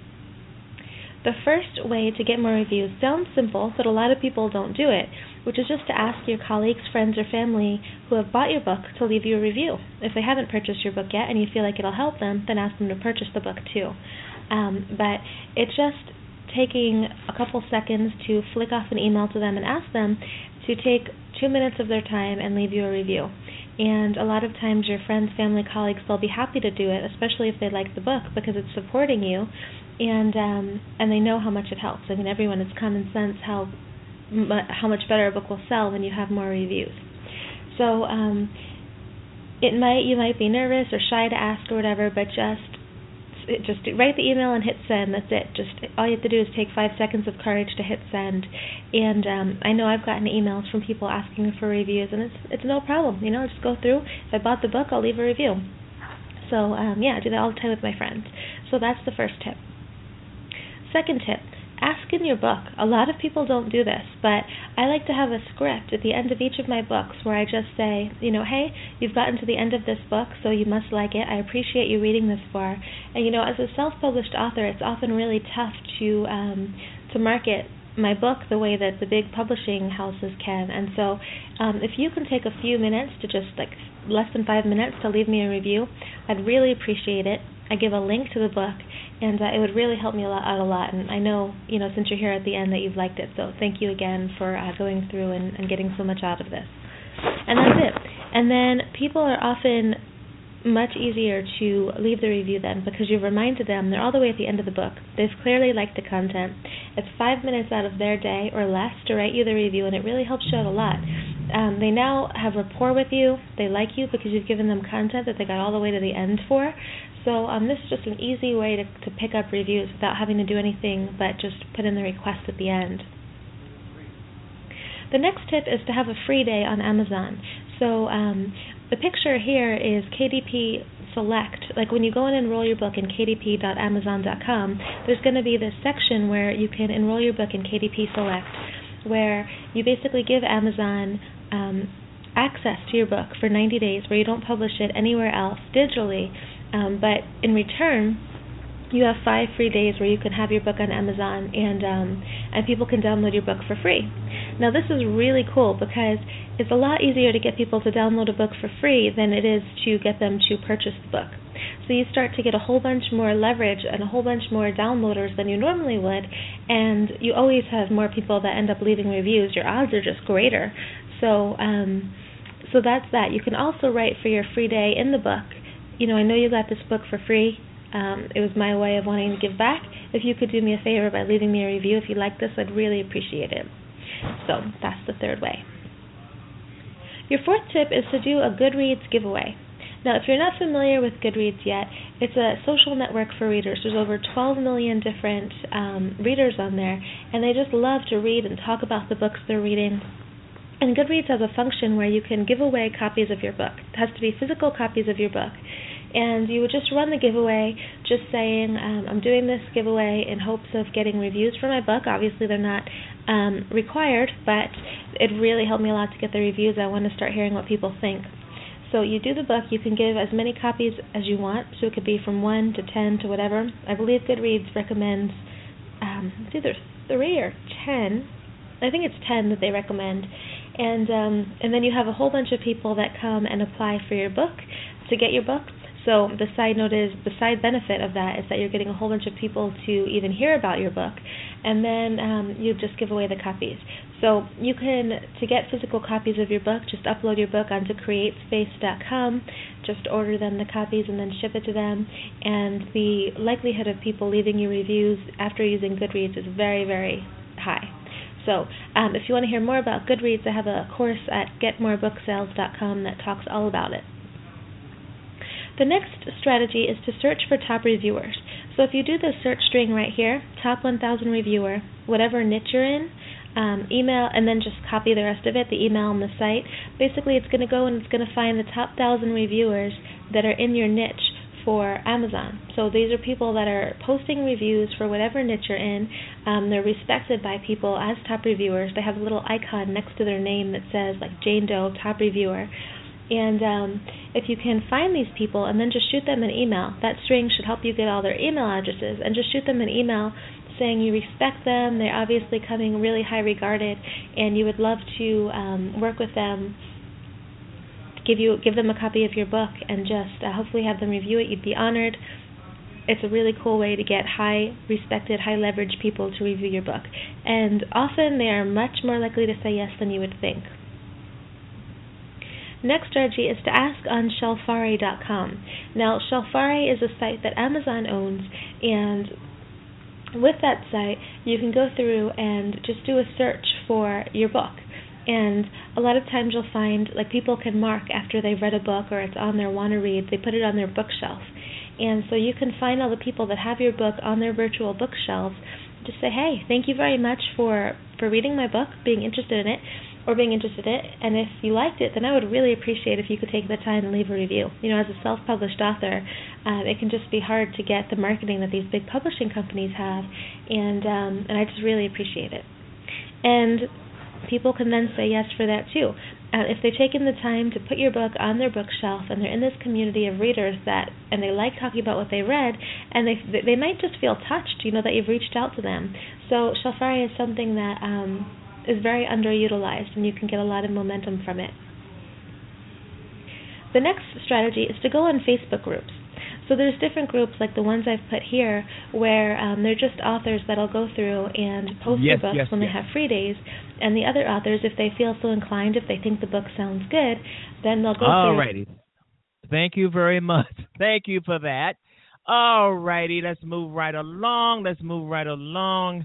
The first way to get more reviews sounds simple, but a lot of people don't do it, which is just to ask your colleagues, friends, or family who have bought your book to leave you a review. If they haven't purchased your book yet and you feel like it'll help them, then ask them to purchase the book too. Um, but it's just taking a couple seconds to flick off an email to them and ask them to take two minutes of their time and leave you a review. And a lot of times your friends, family, colleagues, they'll be happy to do it, especially if they like the book because it's supporting you, and um, and they know how much it helps. I mean, everyone, it's common sense how how much better a book will sell when you have more reviews. So um, it might you might be nervous or shy to ask or whatever, but just It just write the email and hit send. That's it. Just all you have to do is take five seconds of courage to hit send. And um, I know I've gotten emails from people asking for reviews, and it's it's no problem. You know, just go through. If I bought the book, I'll leave a review. So um, yeah, I do that all the time with my friends. So that's the first tip. Second tip. Ask in your book. A lot of people don't do this, but I like to have a script at the end of each of my books where I just say, you know, hey, you've gotten to the end of this book, so you must like it. I appreciate you reading this far. And, you know, as a self-published author, it's often really tough to um, to market my book the way that the big publishing houses can. And so um, if you can take a few minutes to just, like, less than five minutes to leave me a review, I'd really appreciate it. I give a link to the book, and uh, it would really help me a lot, out a lot. And I know, you know, since you're here at the end that you've liked it. So thank you again for uh, going through and, and getting so much out of this. And that's it. And then people are often much easier to leave the review then because you've reminded them they're all the way at the end of the book. They've clearly liked the content. It's five minutes out of their day or less to write you the review, and it really helps you out a lot. Um, they now have rapport with you. They like you because you've given them content that they got all the way to the end for. So um, this is just an easy way to, to pick up reviews without having to do anything but just put in the request at the end. The next tip is to have a free day on Amazon. So um, the picture here is K D P Select. Like when you go and enroll your book in K D P dot amazon dot com, there's going to be this section where you can enroll your book in K D P Select, where you basically give Amazon um, access to your book for ninety days where you don't publish it anywhere else digitally, um, but in return, you have five free days where you can have your book on Amazon, and um, and people can download your book for free. Now, this is really cool because it's a lot easier to get people to download a book for free than it is to get them to purchase the book. So you start to get a whole bunch more leverage and a whole bunch more downloaders than you normally would, and you always have more people that end up leaving reviews. Your odds are just greater. So, um, so that's that. You can also write for your free day in the book. You know, I know you got this book for free. Um, it was my way of wanting to give back. If you could do me a favor by leaving me a review if you like this, I'd really appreciate it. So that's the third way. Your fourth tip is to do a Goodreads giveaway. Now, if you're not familiar with Goodreads yet, it's a social network for readers. There's over twelve million different um, readers on there, and they just love to read and talk about the books they're reading. And Goodreads has a function where you can give away copies of your book. It has to be physical copies of your book. And you would just run the giveaway just saying, um, I'm doing this giveaway in hopes of getting reviews for my book. Obviously, they're not um, required, but it really helped me a lot to get the reviews. I want to start hearing what people think. So you do the book. You can give as many copies as you want. So it could be from one to ten to whatever. I believe Goodreads recommends um, it's either three or ten. I think it's ten that they recommend. And um, and then you have a whole bunch of people that come and apply for your book to get your book. So the side note is, the side benefit of that is that you're getting a whole bunch of people to even hear about your book, and then um, you just give away the copies. So you can, to get physical copies of your book, just upload your book onto create space dot com, just order them the copies and then ship it to them, and the likelihood of people leaving you reviews after using Goodreads is very, very high. So um, if you want to hear more about Goodreads, I have a course at get more book sales dot com that talks all about it. The next strategy is to search for top reviewers. So if you do the search string right here, top one thousand reviewer, whatever niche you're in, um, email, and then just copy the rest of it, the email and the site. Basically, it's going to go and it's going to find the top one thousand reviewers that are in your niche for Amazon. So these are people that are posting reviews for whatever niche you're in. Um, they're respected by people as top reviewers. They have a little icon next to their name that says, like, Jane Doe, top reviewer. And um, if you can find these people and then just shoot them an email, that string should help you get all their email addresses, and just shoot them an email saying you respect them, they're obviously coming really high regarded, and you would love to um, work with them, give you give them a copy of your book, and just uh, hopefully have them review it. You'd be honored. It's a really cool way to get high respected, high leverage people to review your book. And often they are much more likely to say yes than you would think. Next strategy is to ask on Shelfari dot com. Now, Shelfari is a site that Amazon owns, and with that site, you can go through and just do a search for your book. And a lot of times you'll find, like, people can mark after they've read a book or it's on their want to read, they put it on their bookshelf. And so you can find all the people that have your book on their virtual bookshelves. Just say, hey, thank you very much for, for reading my book, being interested in it, or being interested in it, and if you liked it, then I would really appreciate if you could take the time and leave a review. You know, as a self-published author, um, it can just be hard to get the marketing that these big publishing companies have, and um, and I just really appreciate it. And people can then say yes for that too. Uh, if they've taken the time to put your book on their bookshelf, and they're in this community of readers that, and they like talking about what they read, and they they might just feel touched, you know, that you've reached out to them. So Shelfari is something that um, is very underutilized, and you can get a lot of momentum from it. The next strategy is to go on Facebook groups. So there's different groups like the ones I've put here where um, they're just authors that'll go through and post yes, their books yes, when yes. they have free days, and the other authors, if they feel so inclined, if they think the book sounds good, then they'll go All through. righty. Thank you very much. Thank you for that. All righty, let's move right along. Let's move right along.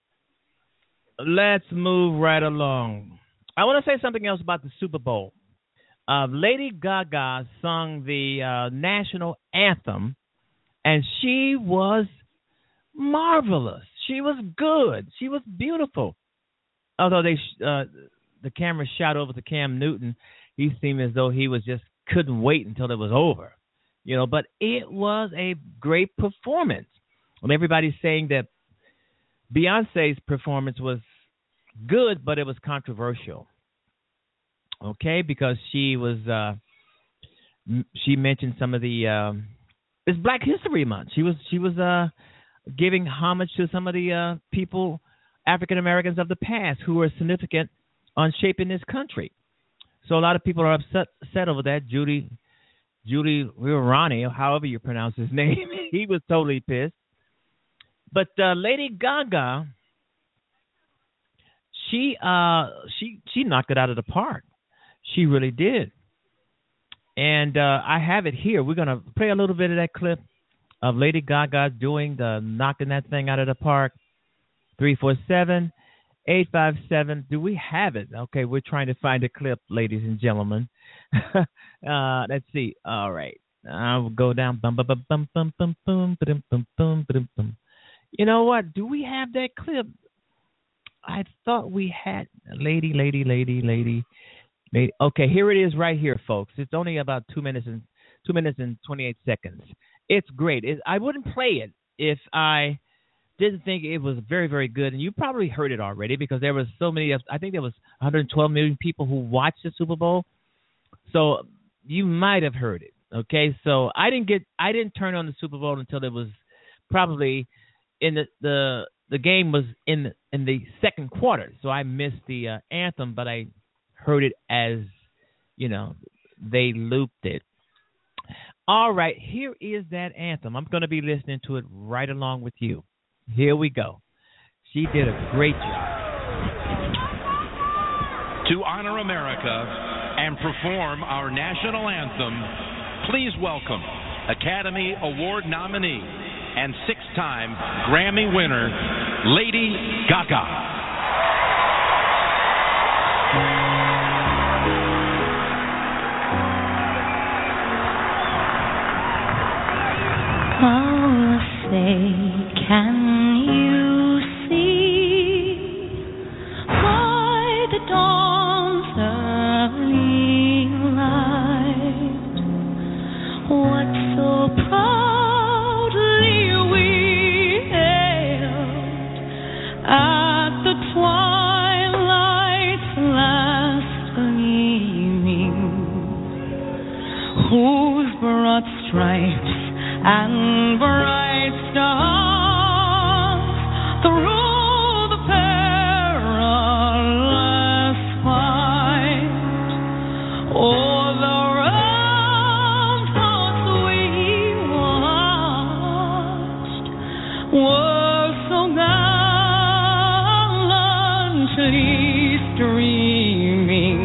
Let's move right along. I want to say something else about the Super Bowl. Uh, Lady Gaga sung the uh, national anthem, and she was marvelous. She was good. She was beautiful. Although they uh, the camera shot over to Cam Newton, he seemed as though he was just couldn't wait until it was over. You know, but it was a great performance. And everybody's saying that Beyonce's performance was good, but it was controversial. okay, because she was uh, m- she mentioned some of the um, it's Black History Month. She was she was uh, giving homage to some of the uh, people, African Americans of the past, who were significant on shaping this country. So a lot of people are upset, upset over that. Judy Judy Ronnie, or however you pronounce his name, he was totally pissed. But uh, Lady Gaga, she uh, she she knocked it out of the park. She really did. And uh, I have it here. We're gonna play a little bit of that clip of Lady Gaga doing the knocking that thing out of the park. Three four seven, eight five seven. Do we have it? Okay, we're trying to find a clip, ladies and gentlemen. uh, let's see. All right, I'll go down. Bum bum bum bum bum bum bum bum bum bum bum bum. You know what? Do we have that clip? I thought we had lady, lady, lady, lady, lady. Okay, here it is, right here, folks. It's only about two minutes and two minutes and twenty-eight seconds. It's great. It, I wouldn't play it if I didn't think it was very, very good. And you probably heard it already because there was so many. I think there was one hundred twelve million people who watched the Super Bowl. So you might have heard it. Okay, so I didn't get. I didn't turn on the Super Bowl until it was probably in the the. The game was in the, in the second quarter, so I missed the uh, anthem, but I heard it as, you know, they looped it. All right, here is that anthem. I'm going to be listening to it right along with you. Here we go. She did a great job. To honor America and perform our national anthem, please welcome Academy Award nominee and six-time Grammy winner, Lady Gaga. Oh, say, can you see by the dawn's early light what so proud at the twilight's last gleaming, whose broad stripes and bright stars through the perilous fight o'er the ramparts we watched were so gallantly streaming,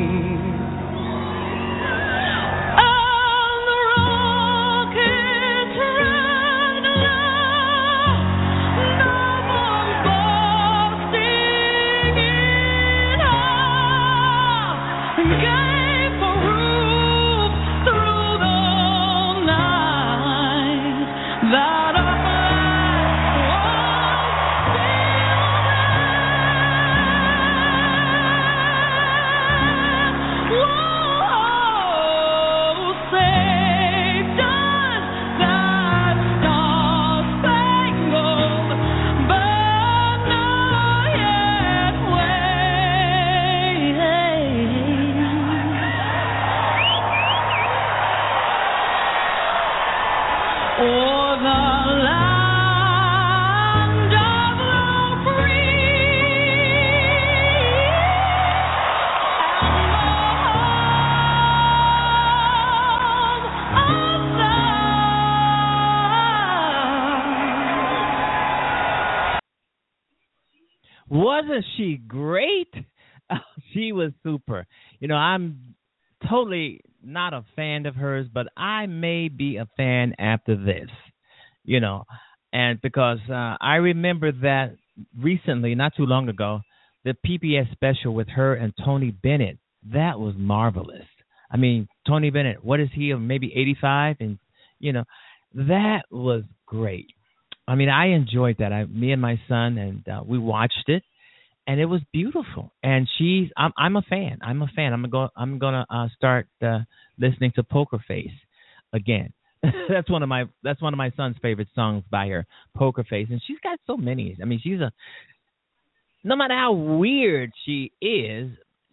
and the rockets ran loud, no bombs bursting in half, and gave a roof through the night that our flag was still there. Whoa, say does that star-spangled banner yet wave o'er the land of the free and the home of love? Wasn't she great? She was super. You know, I'm totally not a fan of hers, but I may be a fan after this, you know, and because uh, I remember that recently, not too long ago, the P B S special with her and Tony Bennett. That was marvelous. I mean, Tony Bennett, what is he, maybe eighty-five? And, you know, that was great. I mean, I enjoyed that. I, me and my son, and uh, we watched it, and it was beautiful. And she's, I'm, I'm a fan. I'm a fan. I'm gonna go. I'm gonna uh, start uh, listening to Poker Face again. that's one of my. That's one of my son's favorite songs by her, Poker Face. And she's got so many. I mean, she's a. No matter how weird she is,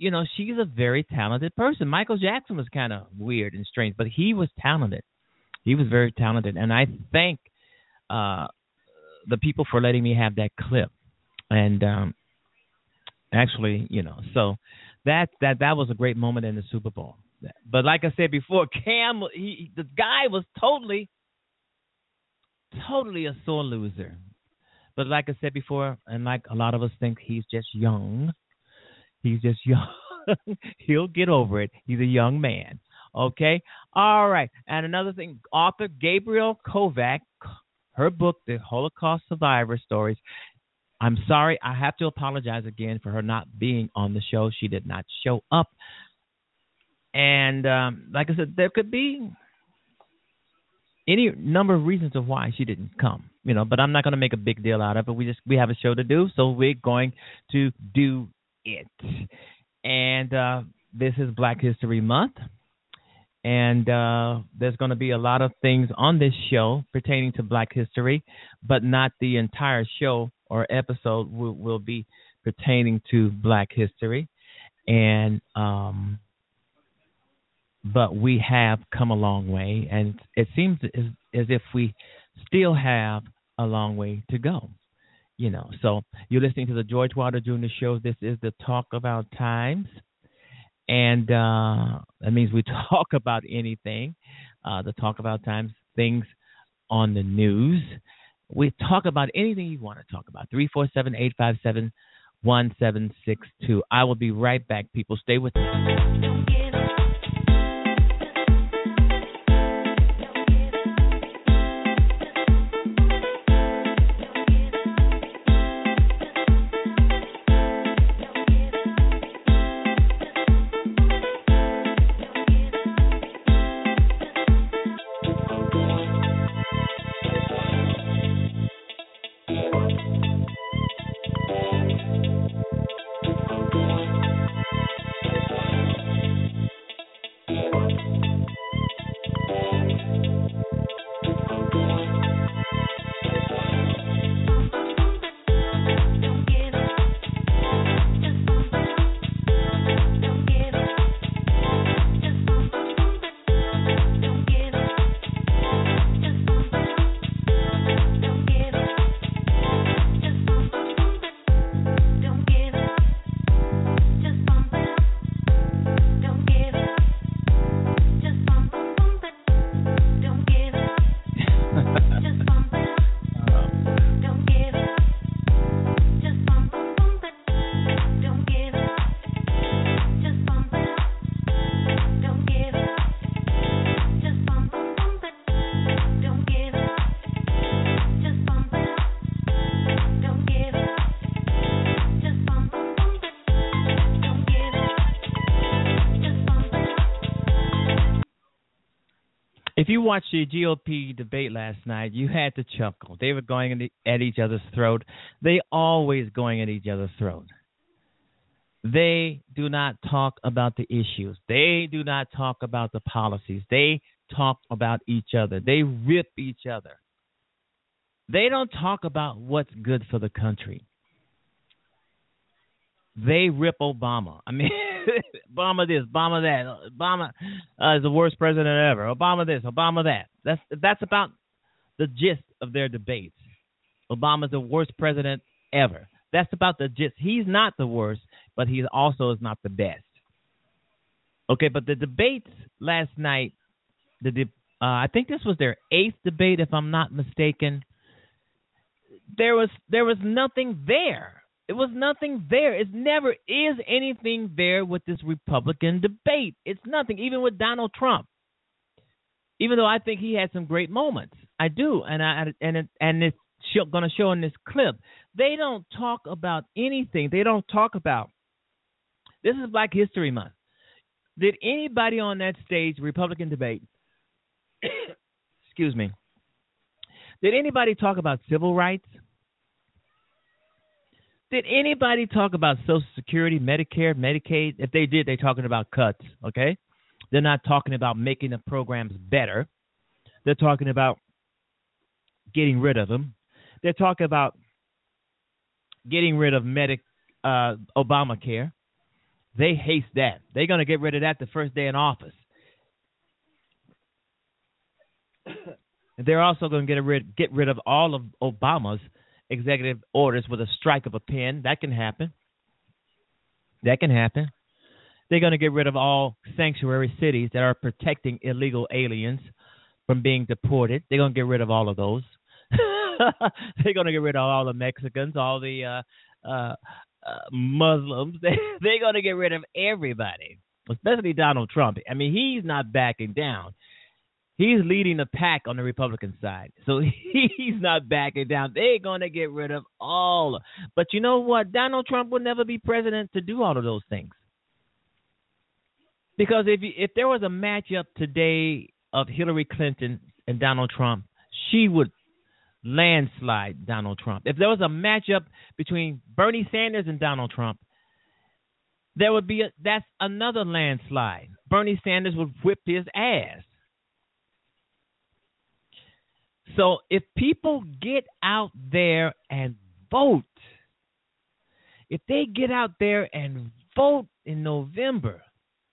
you know, she's a very talented person. Michael Jackson was kind of weird and strange, but he was talented. He was very talented, and I thank uh, the people for letting me have that clip. And um, actually, you know, so that that that was a great moment in the Super Bowl. But like I said before, Cam, he, the guy was totally, totally a sore loser. But like I said before, and like a lot of us think, he's just young. He's just young. He'll get over it. He's a young man. Okay? All right. And another thing, author Gabrielle Kovac, her book, The Holocaust Survivor Stories. I'm sorry. I have to apologize again for her not being on the show. She did not show up. And um, like I said, there could be any number of reasons of why she didn't come, you know, but I'm not going to make a big deal out of it. We just, we have a show to do, so we're going to do it. And uh, this is Black History Month, and uh, there's going to be a lot of things on this show pertaining to Black history, but not the entire show or episode will, will be pertaining to Black history. And um, but we have come a long way, and it seems as, as if we still have a long way to go. You know, so you're listening to the George Wilder Junior Show. This is the talk of our times, and uh, that means we talk about anything. Uh, the talk of our times, things on the news. We talk about anything you want to talk about. three four seven, eight five seven, one seven six two. I will be right back, people. Stay with me. If you watched the G O P debate last night, you had to chuckle. They were going at each other's throat. They always going at each other's throat. They do not talk about the issues. They do not talk about the policies. They talk about each other. They rip each other. They don't talk about what's good for the country. They rip Obama. I mean, Obama this, Obama that. Obama uh, is the worst president ever. Obama this, Obama that. That's that's about the gist of their debates. Obama's the worst president ever. That's about the gist. He's not the worst, but he also is not the best. Okay, but the debates last night, the de- uh, I think this was their eighth debate, if I'm not mistaken. There was there was nothing there. It was nothing there. It never is anything there with this Republican debate. It's nothing, even with Donald Trump. Even though I think he had some great moments, I do, and I and it, and it's going to show in this clip. They don't talk about anything. They don't talk about. This is Black History Month. Did anybody on that stage, Republican debate, excuse me, did anybody talk about civil rights? Did anybody talk about Social Security, Medicare, Medicaid? If they did, they're talking about cuts, okay? They're not talking about making the programs better. They're talking about getting rid of them. They're talking about getting rid of Medi- uh, Obamacare. They hate that. They're going to get rid of that the first day in office. They're also going to get rid get rid of all of Obama's executive orders with a strike of a pen. That can happen. That can happen. They're going to get rid of all sanctuary cities that are protecting illegal aliens from being deported. They're going to get rid of all of those. They're going to get rid of all the Mexicans, all the uh, uh, uh, Muslims. They, they're going to get rid of everybody, especially Donald Trump. I mean, he's not backing down. He's leading the pack on the Republican side, so he's not backing down. They're going to get rid of all. But you know what? Donald Trump would never be president to do all of those things. Because if if there was a matchup today of Hillary Clinton and Donald Trump, she would landslide Donald Trump. If there was a matchup between Bernie Sanders and Donald Trump, there would be a, that's another landslide. Bernie Sanders would whip his ass. So if people get out there and vote, if they get out there and vote in November,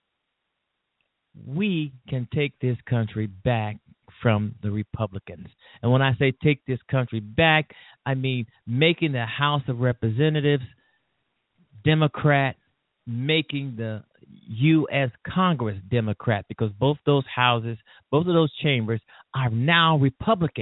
we can take this country back from the Republicans. And when I say take this country back, I mean making the House of Representatives Democrat, making the U S Congress Democrat, because both those houses, both of those chambers are now Republican.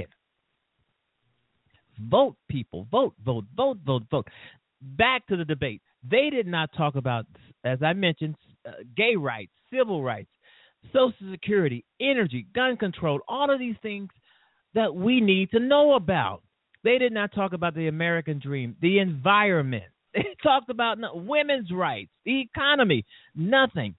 Vote, people. Vote, vote, vote, vote, vote. Back to the debate. They did not talk about, as I mentioned, uh, gay rights, civil rights, Social Security, energy, gun control, all of these things that we need to know about. They did not talk about the American dream, the environment. They talked about no, women's rights, the economy, nothing.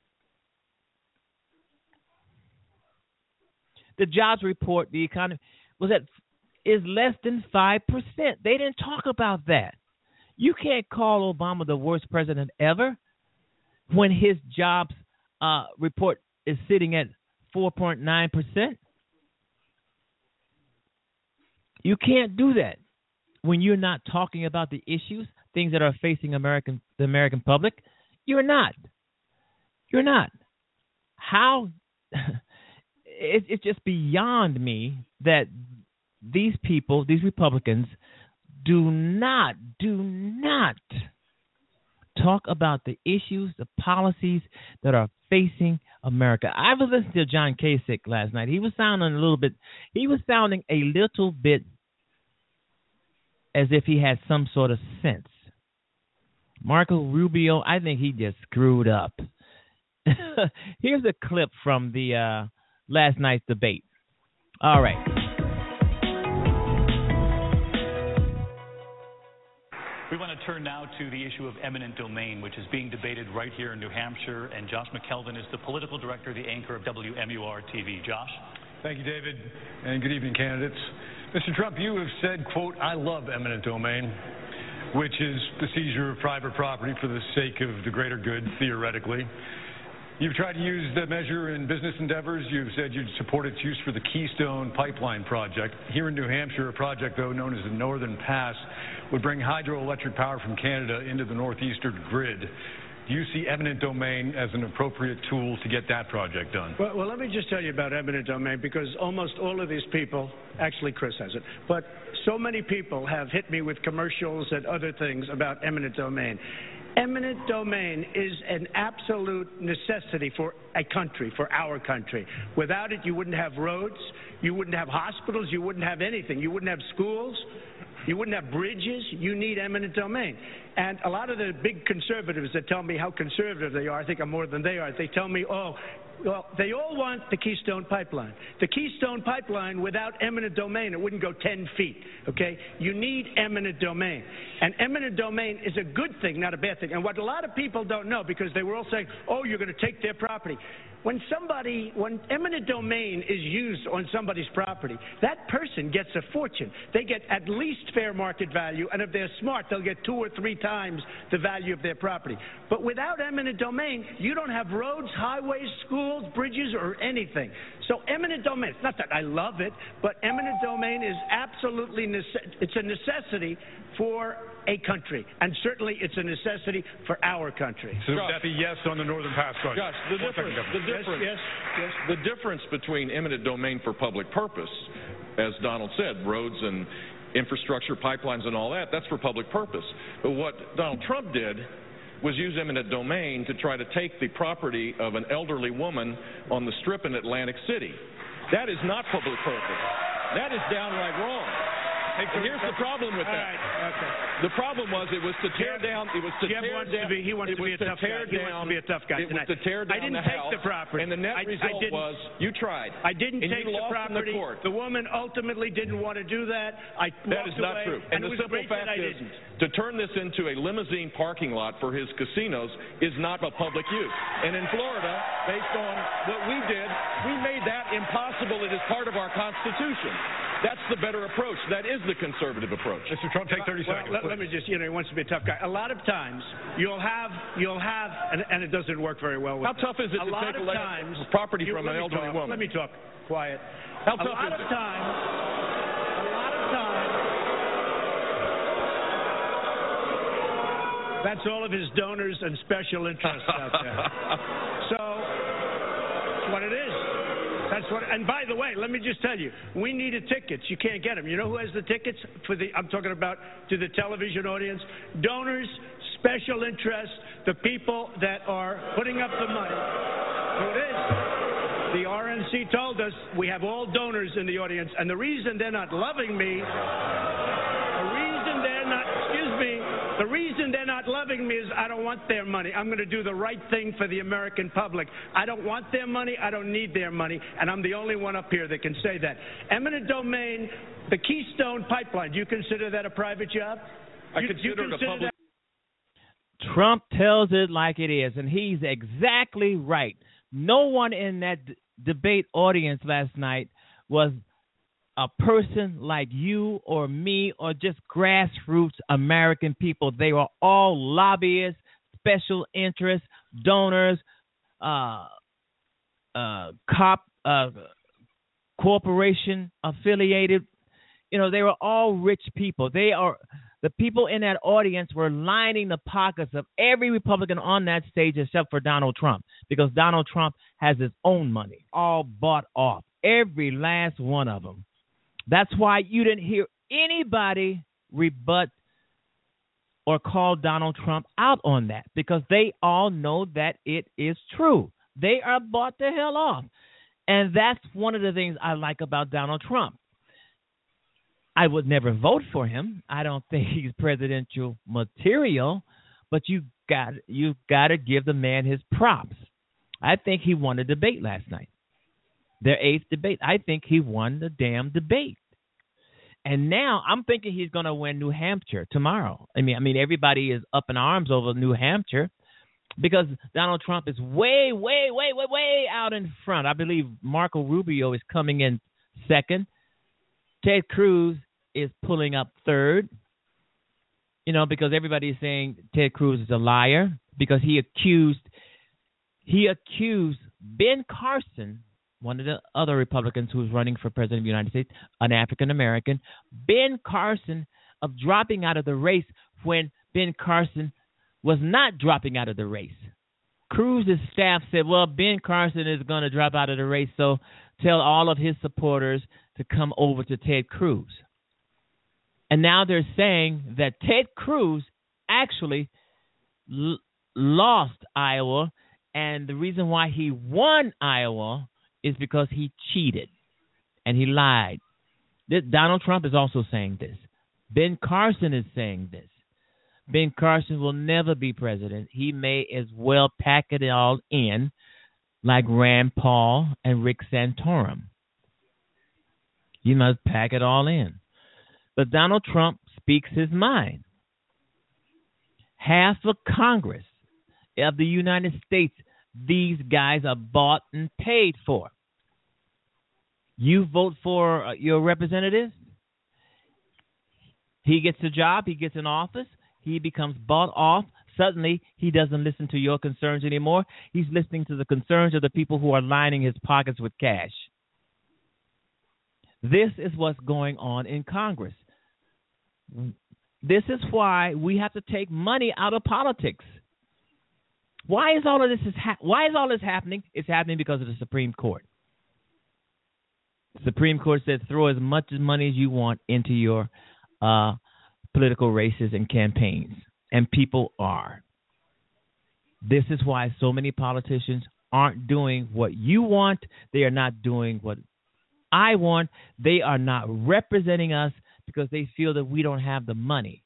The jobs report, the economy, was at is less than five percent. They didn't talk about that. You can't call Obama the worst president ever when his jobs uh, report is sitting at four point nine percent. You can't do that when you're not talking about the issues, things that are facing American the American public. You're not. You're not. How? it, it's just beyond me that these people, these Republicans, do not, do not talk about the issues, the policies that are facing America. I was listening to John Kasich last night. He was sounding a little bit, he was sounding a little bit as if he had some sort of sense. Marco Rubio, I think he just screwed up. Here's a clip from the uh, last night's debate. All right. We want to turn now to the issue of eminent domain, which is being debated right here in New Hampshire. And Josh McKelvin is the political director, the anchor of W M U R T V. Josh? Thank you, David, and good evening, candidates. Mister Trump, you have said, quote, I love eminent domain, which is the seizure of private property for the sake of the greater good, theoretically. You've tried to use the measure in business endeavors. You've said you'd support its use for the Keystone Pipeline project. Here in New Hampshire, a project, though, known as the Northern Pass, would bring hydroelectric power from Canada into the northeastern grid. Do you see eminent domain as an appropriate tool to get that project done? Well, well, let me just tell you about eminent domain, because almost all of these people, actually Chris has it, but so many people have hit me with commercials and other things about eminent domain. Eminent domain is an absolute necessity for a country, for our country. Without it, you wouldn't have roads, you wouldn't have hospitals, you wouldn't have anything. You wouldn't have schools, you wouldn't have bridges. You need eminent domain. And a lot of the big conservatives that tell me how conservative they are, I think I'm more than they are, they tell me, oh, well, they all want the Keystone Pipeline. The Keystone Pipeline, without eminent domain, it wouldn't go ten feet, okay? You need eminent domain. And eminent domain is a good thing, not a bad thing. And what a lot of people don't know, because they were all saying, oh, you're going to take their property. When somebody, when eminent domain is used on somebody's property, that person gets a fortune. They get at least fair market value, and if they're smart, they'll get two or three times the value of their property. But without eminent domain, you don't have roads, highways, schools, bridges, or anything. So eminent domain, it's not that I love it, but eminent domain is absolutely, nece- it's a necessity for a country, and certainly it's a necessity for our country. So would that be yes on the Northern Pass question? Josh, the difference, the difference, yes, yes, yes. the difference between eminent domain for public purpose, as Donald said, roads and infrastructure, pipelines, and all that, that's for public purpose. But what Donald Trump did was use eminent domain to try to take the property of an elderly woman on the Strip in Atlantic City. That is not public purpose. That is downright wrong. And here's the problem with that. Right, okay. The problem was it was to tear Jeb, down. It was to Jeb tear wants down. To be, he wants it to be was a to tough tear guy. He down. wants to be a tough guy It tonight. was to tear down I didn't the take house. the property. And the net I, result I didn't, was you tried. I didn't and take you the lost property. in the court. The woman ultimately didn't want to do that. I That is not away, true. And, And it the was simple great fact that I is, didn't. to turn this into a limousine parking lot for his casinos is not a public use. And in Florida, based on what we did, we made that impossible. It is part of our Constitution. That's the better approach. That is the conservative approach. Mister Trump, take thirty Well, seconds. let, let me just, you know, he wants to be a tough guy. A lot of times, you'll have, you'll have, and, and it doesn't work very well with How tough is it a to lot take of a times, property you, from let an me elderly talk, woman? Let me talk. Quiet. How a tough lot is of it? times, a lot of times, that's all of his donors and special interests out there. So, that's what it is. That's what. And by the way, let me just tell you, we needed tickets. You can't get them. You know who has the tickets for the? I'm talking about to the television audience. Donors, special interests, the people that are putting up the money. Who it is? The R N C told us we have all donors in the audience, and the reason they're not loving me, the reason they're not, excuse me, the reason they're not loving me is I don't want their money. I'm going to do the right thing for the American public. I don't want their money. I don't need their money, and I'm the only one up here that can say that. Eminent domain, the Keystone Pipeline, do you consider that a private job? I You- consider you it a public. that- Trump tells it like it is, and he's exactly right. No one in that d- debate audience last night was a person like you or me or just grassroots American people. They were all lobbyists, special interests, donors, uh, uh, cop, uh, corporation affiliated. You know, they were all rich people. They are the people in that audience were lining the pockets of every Republican on that stage except for Donald Trump, because Donald Trump has his own money, all bought off, every last one of them. That's why you didn't hear anybody rebut or call Donald Trump out on that, because they all know that it is true. They are bought the hell off. And that's one of the things I like about Donald Trump. I would never vote for him. I don't think he's presidential material, but you got you got to give the man his props. I think he won a debate last night. Their eighth debate. I think he won the damn debate. And now I'm thinking he's going to win New Hampshire tomorrow. I mean, I mean, everybody is up in arms over New Hampshire because Donald Trump is way, way, way, way, way out in front. I believe Marco Rubio is coming in second. Ted Cruz is pulling up third. You know, because everybody is saying Ted Cruz is a liar because he accused he accused Ben Carson, one of the other Republicans who's running for president of the United States, an African American, Ben Carson, of dropping out of the race when Ben Carson was not dropping out of the race. Cruz's staff said, well, Ben Carson is going to drop out of the race, so tell all of his supporters to come over to Ted Cruz. And now they're saying that Ted Cruz actually l- lost Iowa, and the reason why he won Iowa is because he cheated and he lied. This, Donald Trump is also saying this. Ben Carson is saying this. Ben Carson will never be president. He may as well pack it all in like Rand Paul and Rick Santorum. You must pack it all in. But Donald Trump speaks his mind. Half of Congress of the United States, these guys are bought and paid for. You vote for your representative, he gets a job, he gets an office, he becomes bought off. Suddenly, he doesn't listen to your concerns anymore. He's listening to the concerns of the people who are lining his pockets with cash. This is what's going on in Congress. This is why we have to take money out of politics. Why is all of this is ha- why is all this happening? It's happening because of the Supreme Court. The Supreme Court said throw as much money as you want into your uh, political races and campaigns, and people are. This is why so many politicians aren't doing what you want. They are not doing what I want. They are not representing us because they feel that we don't have the money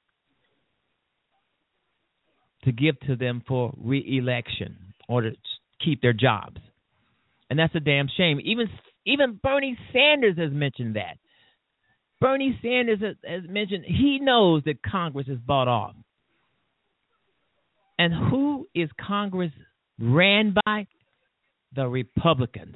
to give to them for re-election or to keep their jobs. And that's a damn shame. Even even Bernie Sanders has mentioned that. Bernie Sanders has, has mentioned he knows that Congress is bought off. And who is Congress ran by? The Republicans.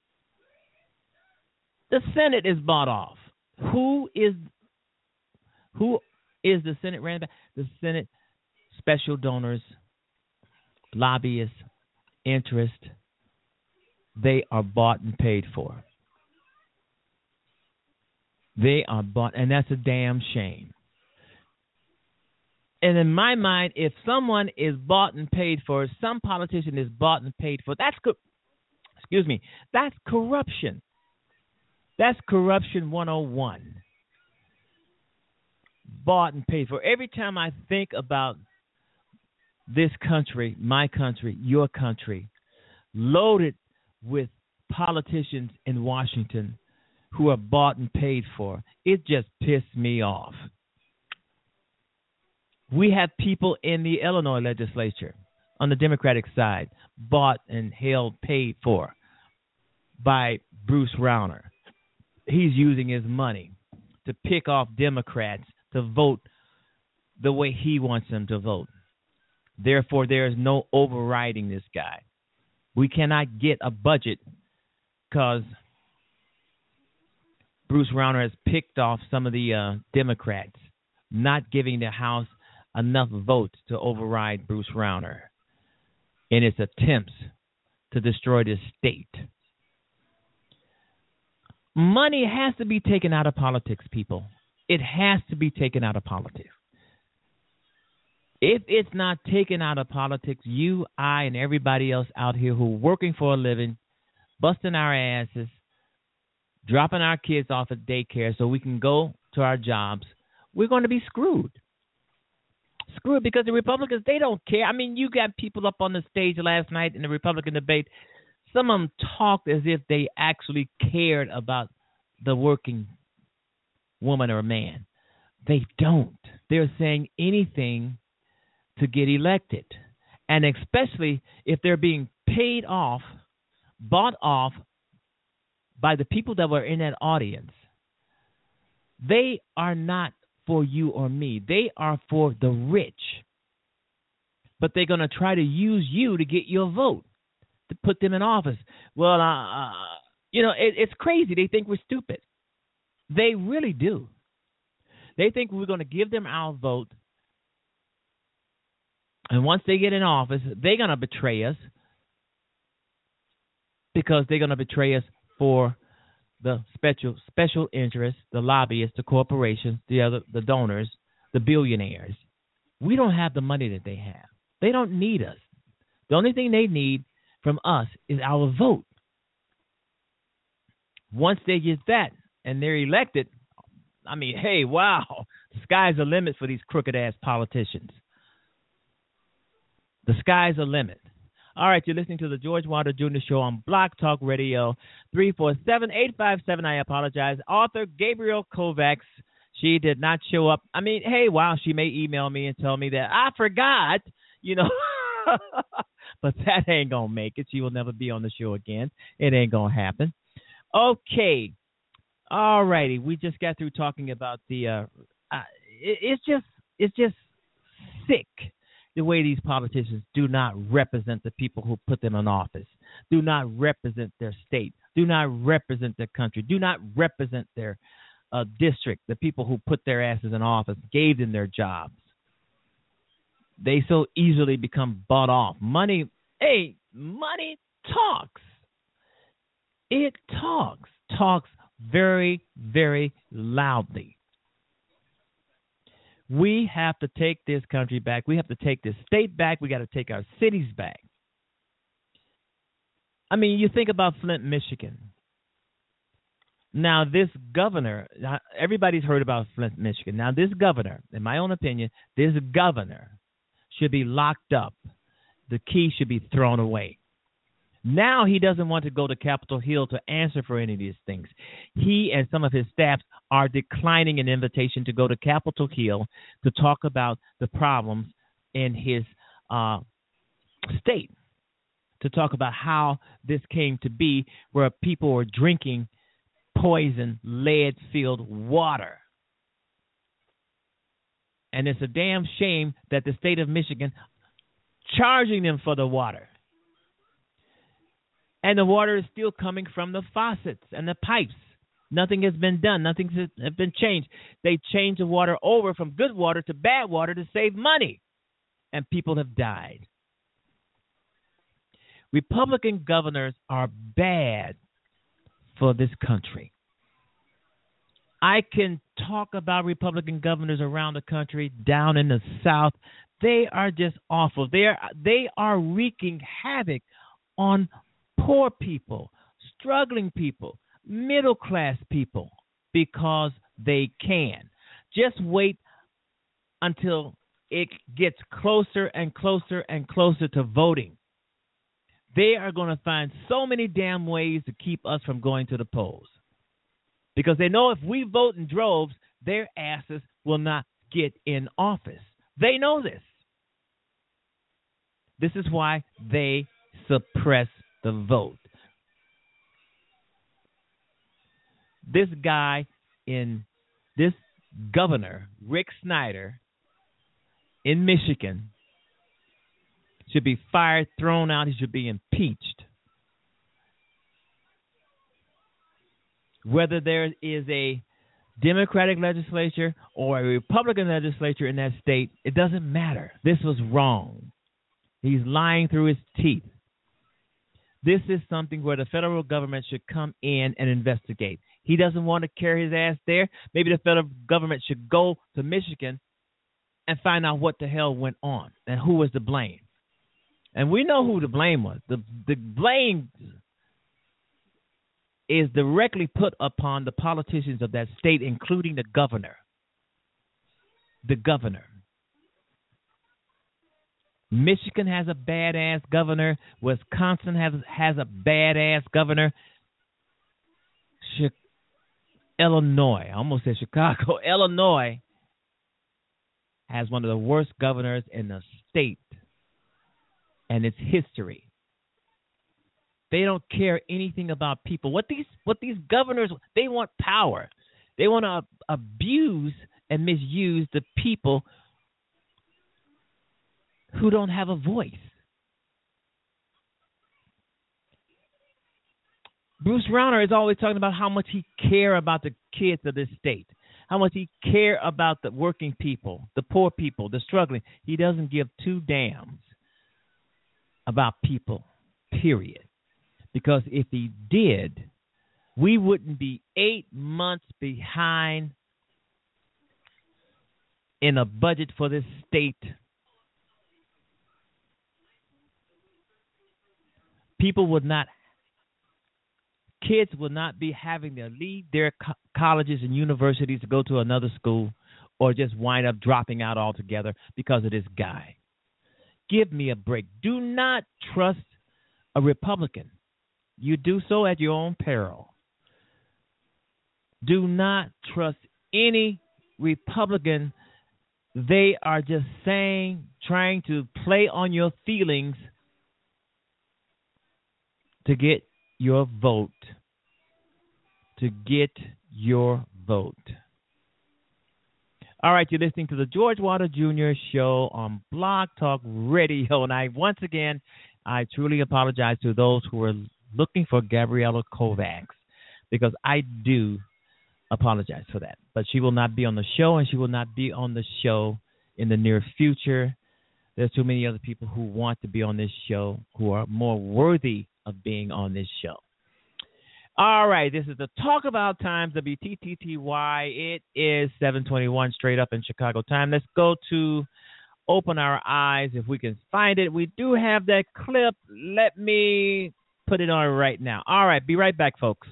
The Senate is bought off. Who is who is the Senate ran by? The Senate special donors, lobbyists, interest. They are bought and paid for. They are bought, and that's a damn shame. And in my mind, if someone is bought and paid for, some politician is bought and paid for, that's co- excuse me, that's corruption. That's corruption one oh one. Bought and paid for. Every time I think about this country, my country, your country, loaded with politicians in Washington who are bought and paid for, it just pissed me off. We have people in the Illinois legislature on the Democratic side bought and held paid for by Bruce Rauner. He's using his money to pick off Democrats to vote the way he wants them to vote. Therefore, there is no overriding this guy. We cannot get a budget because Bruce Rauner has picked off some of the uh, Democrats, not giving the House enough votes to override Bruce Rauner in its attempts to destroy this state. Money has to be taken out of politics, people. It has to be taken out of politics. If it's not taken out of politics, you, I, and everybody else out here who are working for a living, busting our asses, dropping our kids off at daycare so we can go to our jobs, we're going to be screwed. Screwed because the Republicans, they don't care. I mean, you got people up on the stage last night in the Republican debate. Some of them talked as if they actually cared about the working woman or man. They don't. They're saying anything to get elected. And especially if they're being paid off, bought off by the people that were in that audience. They are not for you or me. They are for the rich. But they're going to try to use you to get your vote, to put them in office. Well, uh, uh, you know, it, it's crazy. They think we're stupid. They really do. They think we're going to give them our vote, and once they get in office, they're going to betray us because they're going to betray us for the special special interests, the lobbyists, the corporations, the other, the donors, the billionaires. We don't have the money that they have. They don't need us. The only thing they need from us is our vote. Once they get that and they're elected, I mean, hey, wow, the sky's the limit for these crooked-ass politicians. The sky's the limit. All right, you're listening to the George Wilder Junior Show on Block Talk Radio, three four seven, eight five seven. I apologize. Author Gabrielle Kovacs, she did not show up. I mean, hey, wow, she may email me and tell me that I forgot, you know, but that ain't going to make it. She will never be on the show again. It ain't going to happen. Okay. All righty. We just got through talking about the, uh, uh, it, it's just, it's just sick. The way these politicians do not represent the people who put them in office, do not represent their state, do not represent their country, do not represent their uh, district, the people who put their asses in office, gave them their jobs. They so easily become bought off. Money, hey, money talks. It talks. Talks very, very loudly. We have to take this country back. We have to take this state back. We got to take our cities back. I mean, you think about Flint, Michigan. Now, this governor, everybody's heard about Flint, Michigan. Now, this governor, in my own opinion, this governor should be locked up. The key should be thrown away. Now he doesn't want to go to Capitol Hill to answer for any of these things. He and some of his staff are declining an invitation to go to Capitol Hill to talk about the problems in his uh, state, to talk about how this came to be where people were drinking poison, lead-filled water. And it's a damn shame that the state of Michigan charging them for the water. And the water is still coming from the faucets and the pipes. Nothing has been done. Nothing has been changed. They changed the water over from good water to bad water to save money. And people have died. Republican governors are bad for this country. I can talk about Republican governors around the country, down in the South. They are just awful. They are, they are wreaking havoc on poor people, struggling people, middle-class people, because they can. Just wait until it gets closer and closer and closer to voting. They are going to find so many damn ways to keep us from going to the polls, because they know if we vote in droves, their asses will not get in office. They know this. This is why they suppress the vote. This guy in, this governor, Rick Snyder, in Michigan, should be fired, thrown out. He should be impeached. Whether there is a Democratic legislature or a Republican legislature in that state, it doesn't matter. This was wrong. He's lying through his teeth. This is something where the federal government should come in and investigate. He doesn't want to carry his ass there. Maybe the federal government should go to Michigan and find out what the hell went on and who was to blame. And we know who the blame was. The, the blame is directly put upon the politicians of that state, including the governor. The governor. Michigan has a badass governor. Wisconsin has has a badass governor. Ch- Illinois, I almost said Chicago. Illinois has one of the worst governors in the state and its history. They don't care anything about people. What these what these governors, they want power. They want to abuse and misuse the people who don't have a voice. Bruce Rauner is always talking about how much he care about the kids of this state, how much he care about the working people, the poor people, the struggling. He doesn't give two damns about people, period. Because if he did, we wouldn't be eight months behind in a budget for this state. People would not, kids would not be having to leave their co- colleges and universities to go to another school or just wind up dropping out altogether because of this guy. Give me a break. Do not trust a Republican. You do so at your own peril. Do not trust any Republican. They are just saying, trying to play on your feelings to get your vote. To get your vote. All right, you're listening to the George Wilder Junior Show on Blog Talk Radio. And I, once again, I truly apologize to those who are looking for Gabriella Kovacs, because I do apologize for that. But she will not be on the show, and she will not be on the show in the near future. There's too many other people who want to be on this show, who are more worthy of being on this show. All right, this is the Talk About Times, W T T T Y. It is seven twenty-one straight up in Chicago time. Let's go to Open Our Eyes if we can find it. We do have that clip. Let me put it on right now. All right, be right back, folks.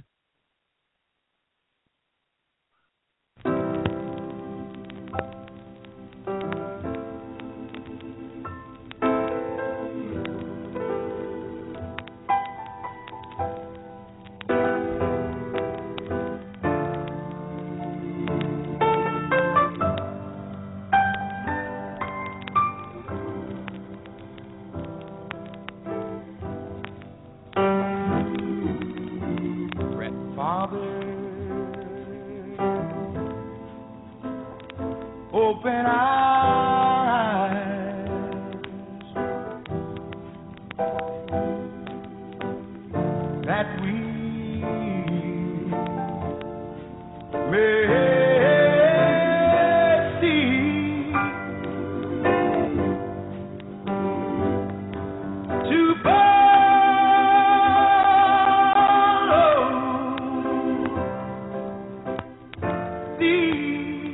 Open eyes, that we may see to follow thee.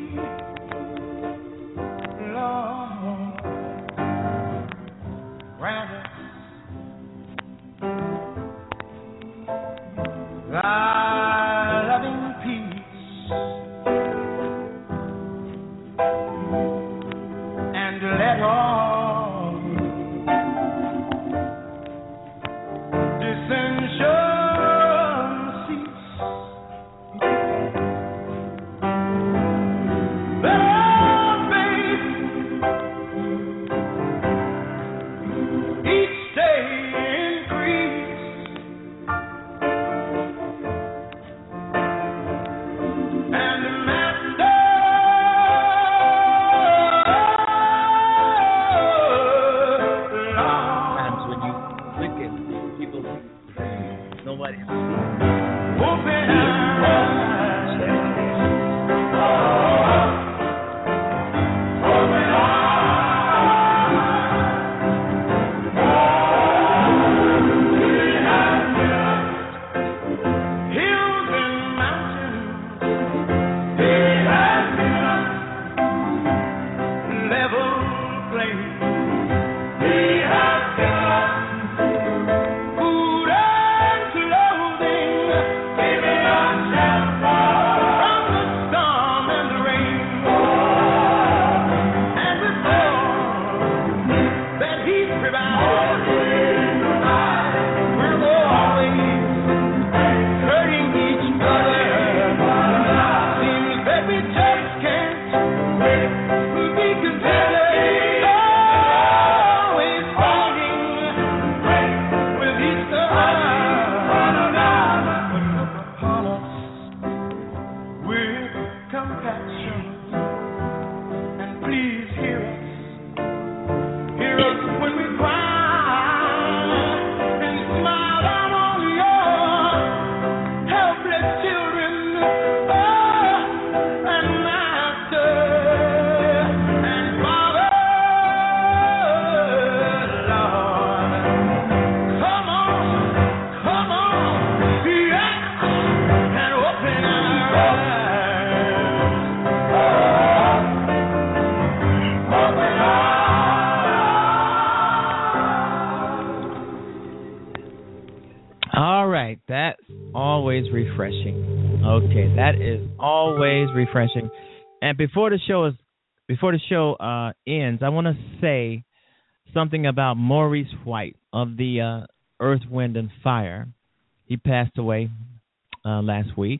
Refreshing. Okay, that is always refreshing. And before the show is before the show uh, ends, I want to say something about Maurice White of the uh, Earth, Wind, and Fire. He passed away uh, last week.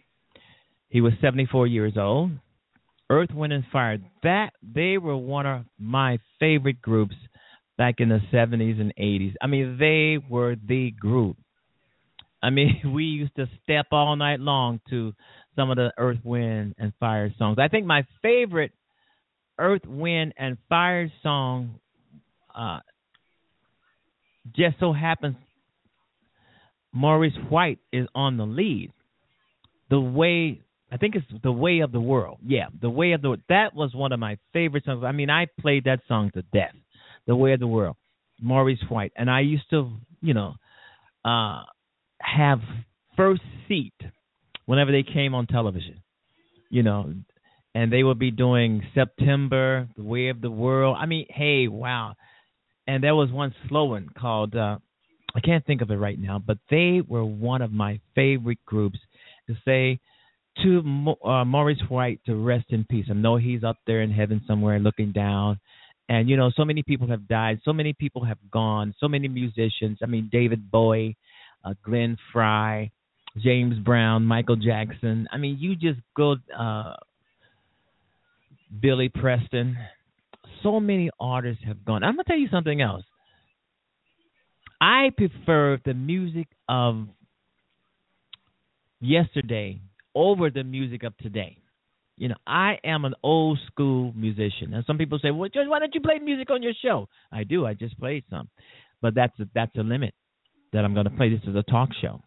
He was seventy-four years old. Earth, Wind, and Fire. That they were one of my favorite groups back in the seventies and eighties. I mean, they were the group. I mean, we used to step all night long to some of the Earth, Wind, and Fire songs. I think my favorite Earth, Wind, and Fire song uh, just so happens Maurice White is on the lead. The Way, I think it's The Way of the World. Yeah, The Way of the World. That was one of my favorite songs. I mean, I played that song to death, The Way of the World, Maurice White. And I used to, you know, uh, have first seat whenever they came on television, you know, and they would be doing September, The Way of the World. I mean, hey, wow. And there was one slogan called, uh, I can't think of it right now, but they were one of my favorite groups to say to uh, Maurice White to rest in peace. I know he's up there in heaven somewhere looking down. And, you know, so many people have died. So many people have gone. So many musicians. I mean, David Bowie, uh, Glenn Frey, James Brown, Michael Jackson. I mean, you just go, uh, Billy Preston. So many artists have gone. I'm going to tell you something else. I prefer the music of yesterday over the music of today. You know, I am an old school musician. And some people say, well, George, why don't you play music on your show? I do. I just played some. But that's a, that's a limit that I'm going to play. This is a talk show.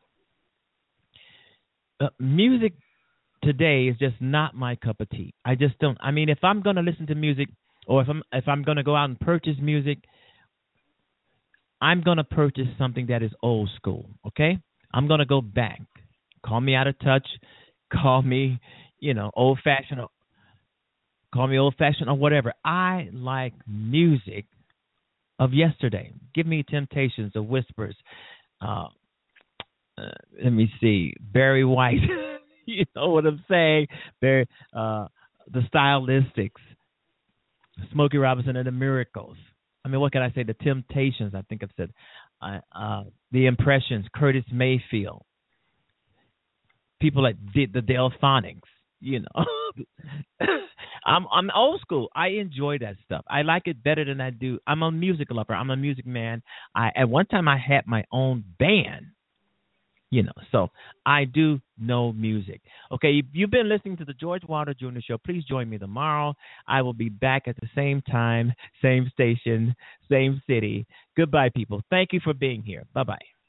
Uh, music today is just not my cup of tea. I just don't. I mean, if I'm going to listen to music or if I'm if I'm going to go out and purchase music, I'm going to purchase something that is old school, okay? I'm going to go back. Call me out of touch. Call me, you know, old-fashioned. Call me old-fashioned or whatever. I like music of yesterday. Give me Temptations, The Whispers. Uh, uh, let me see. Barry White. You know what I'm saying? Barry, uh, the Stylistics. Smokey Robinson and the Miracles. I mean, what can I say? The Temptations, I think I've said. Uh, uh, the Impressions, Curtis Mayfield. People like did the Delphonics, you know. I'm I'm old school. I enjoy that stuff. I like it better than I do. I'm a music lover. I'm a music man. I at one time I had my own band, you know. So I do know music. Okay, if you've been listening to the George Wilder Junior Show, please join me tomorrow. I will be back at the same time, same station, same city. Goodbye, people. Thank you for being here. Bye-bye.